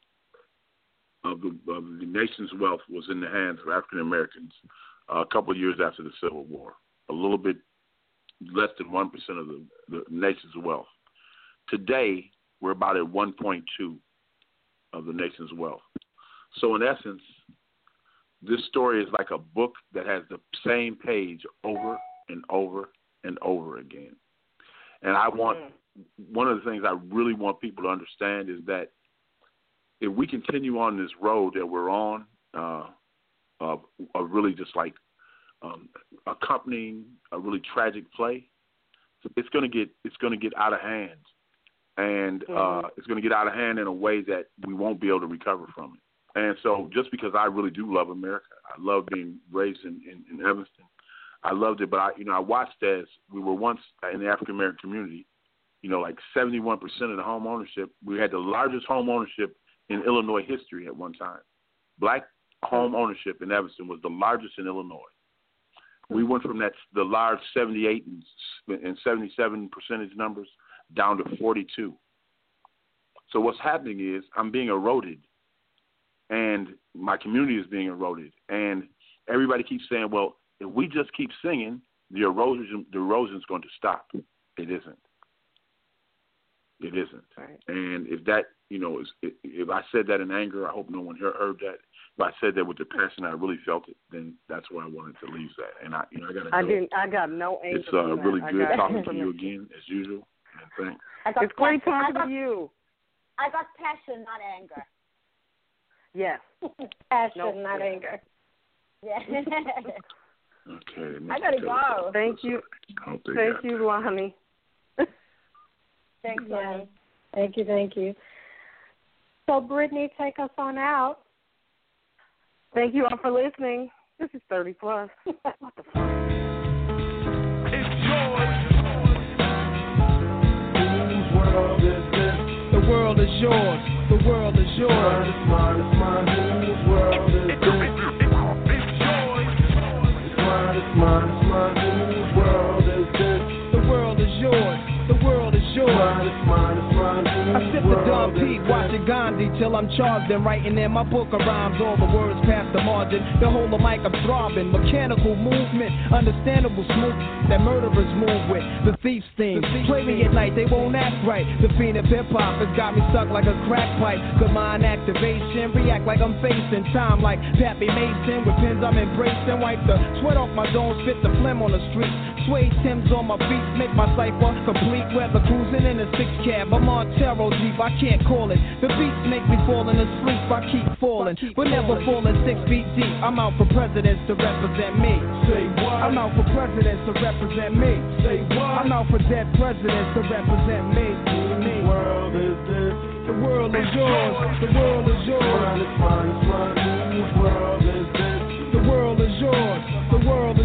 of the of the nation's wealth was in the hands of African Americans uh, a couple of years after the Civil War. A little bit less than one percent of the, the nation's wealth. Today, we're about at one point two of the nation's wealth. So, in essence, this story is like a book that has the same page over and over and over again. And I want, one of the things I really want people to understand is that if we continue on this road that we're on, uh, of, of really just like um, accompanying a really tragic play, it's going to get it's going to get out of hand, and uh, mm-hmm. it's going to get out of hand in a way that we won't be able to recover from it. And so, just because I really do love America, I love being raised in, in, in Evanston. I loved it, but I, you know, I watched as we were once in the African American community. You know, like seventy-one percent of the home ownership. We had the largest home ownership in Illinois history at one time. Black home ownership in Evanston was the largest in Illinois. We went from that the large seventy-eight and, and seventy-seven percentage numbers down to forty-two. So what's happening is I'm being eroded, and my community is being eroded, and everybody keeps saying, well, if we just keep singing, the erosion the erosion's going to stop. It isn't. It isn't. Right. And if that, you know, is, if I said that in anger, I hope no one heard that. If I said that with the passion, I really felt it, then that's where I wanted to leave that. And I, you know, I got to go. I didn't. I got no anger. It's uh, really I good got talking to you again, as usual. And thanks. I It's great talking got, to you. I got passion, not anger. Yes. Passion, no, not yeah. anger. Yeah. Okay. I gotta go. Thank you. Thank you, Lonnie. Thanks, Lonnie. Thank you, thank you. So, Brittany, take us on out. Thank you all for listening. This is thirty plus. What the fuck? It's yours. Whose world is this? The world is yours. The world is yours. Mine is mine, it's mine. Whose world is this? It's yours. It's mine, it's mine, it's mine. Whose world is this? The world is yours. The world is yours. Mine is mine, it's mine. I sip the Dom P, watching Gandhi till I'm charged and writing in my book of rhymes. All the words past the margin. The whole of mic I'm throbbing. Mechanical movement, understandable smooth that murderers move with. The thief's theme. Play me at night, they won't act right. The fiend of hip hop has got me stuck like a crack pipe. Good mind activation, react like I'm facing time like Pappy Mason. With pins I'm embracing, wipe the sweat off my dome, spit the phlegm on the street. Suede Timbs on my feet, make my cipher complete. Weather cruising in a six cab, I'm on Taro Jeep, I can't call it. The beats make me falling asleep, I keep falling, but never falling six feet deep. I'm out for presidents to represent me. Say what? I'm out for presidents to represent me. Say what? I'm out for dead presidents to represent me. The world is this? The world is yours. The world is yours. Mine is mine, it's mine. Whose world is this?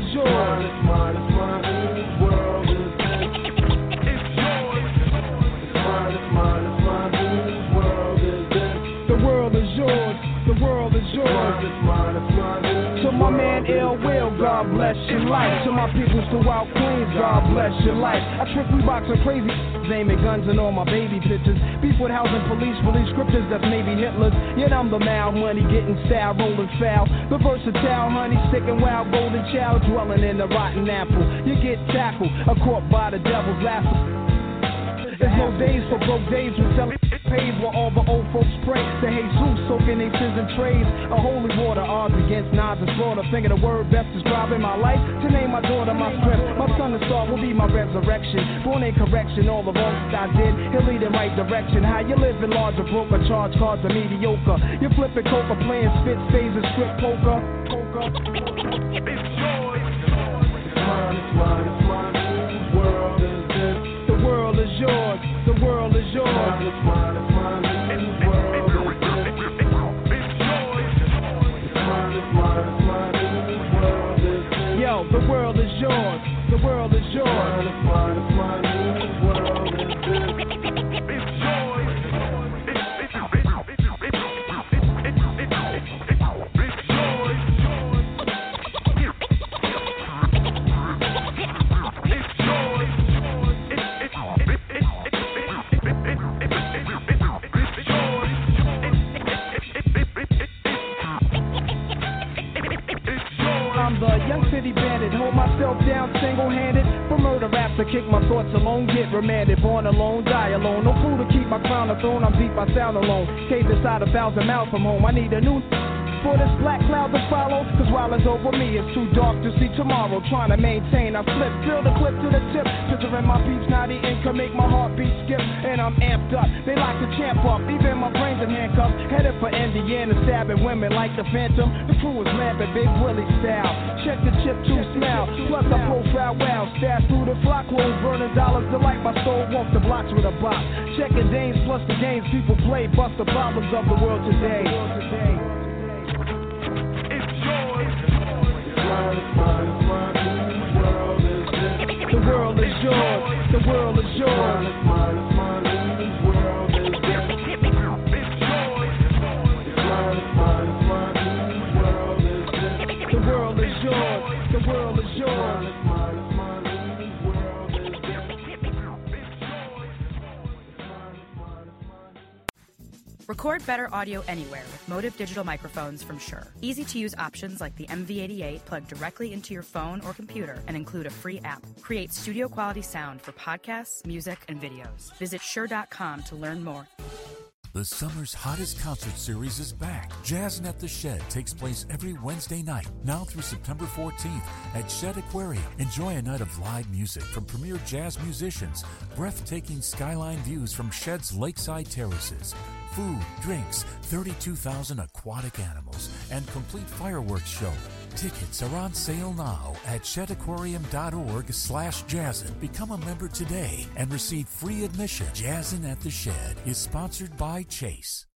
is yours. Mine is mine, it's mine. Whose world is this? It's yours. It's mine, it's mine, it's mine. Whose world is this? The world is yours. The world is yours. Mine is mine, it's mine. To my man Ill Will, God bless your life. To my peoples throughout Queens, God bless your life. I trick we boxing crazy, aiming guns and all my baby pictures. Beef with housing police, release scriptures that's maybe Hitler's. Yet I'm the mild money, getting style, rolling foul. The versatile honey, sticking wild, golden child, dwelling in the rotten apple. You get tackled, a caught by the devil's lasso. There's no days for broke days with selling pays where all the old folks pray to Jesus, soaking their sins and trays. A holy water, odds against nods and slaughter. Finger the word best describing my life. To name my daughter my script. My son the star will be my resurrection. Born in correction, all the wrongs I did, he'll lead in right direction. How you living large or broke, or charge cards are mediocre. You flipping coca, playing spit, spades and strip poker. Poker. It's yours. It's mine, it's mine, it's mine. Whose world is this? The world is yours. The world is yours. Mine is mine, it's mine. Whose world is this? It's yours. It's mine, it's mine, it's mine. Whose world is this? Yo, the world is yours. The world is yours. Mine is mine, it's mine. Whose world is this? It's yours. Hold myself down single-handed. For murder raps to kick my thoughts alone. Get remanded, born alone, die alone. No fool to keep my crown a throne. I'm deep, I sound alone. Cave inside a thousand miles from home. I need a new for this black cloud to follow. Cause while it's over me, it's too dark to see tomorrow. Trying to maintain, I flip, fill the clip to the tip. Picturing my beats, not eating, can make my heartbeat skip. And I'm amped up, they like to champ up. Even my brains in handcuffs. Headed for Indiana, stabbing women like the Phantom. The crew is lamping, Big Willie style. Check the chip to smile. Plus I profile wow. Stash through the flock, clothes burning dollars. Delight my soul, walk the blocks with a box. Checking dames plus the games people play. Bust the problems of the world today. The world is yours. The world is yours. The world is yours. The world is yours. Record better audio anywhere with Motive digital microphones from Shure. Easy-to-use options like the M V eighty-eight plug directly into your phone or computer and include a free app. Create studio-quality sound for podcasts, music, and videos. Visit Shure dot com to learn more. The summer's hottest concert series is back. Jazzin' at the Shed takes place every Wednesday night, now through September fourteenth at Shed Aquarium. Enjoy a night of live music from premier jazz musicians, breathtaking skyline views from Shed's lakeside terraces, food, drinks, thirty-two thousand aquatic animals, and complete fireworks show. Tickets are on sale now at shed aquarium dot org slash jazzin. Become a member today and receive free admission. Jazzin' at the Shed is sponsored by Chase.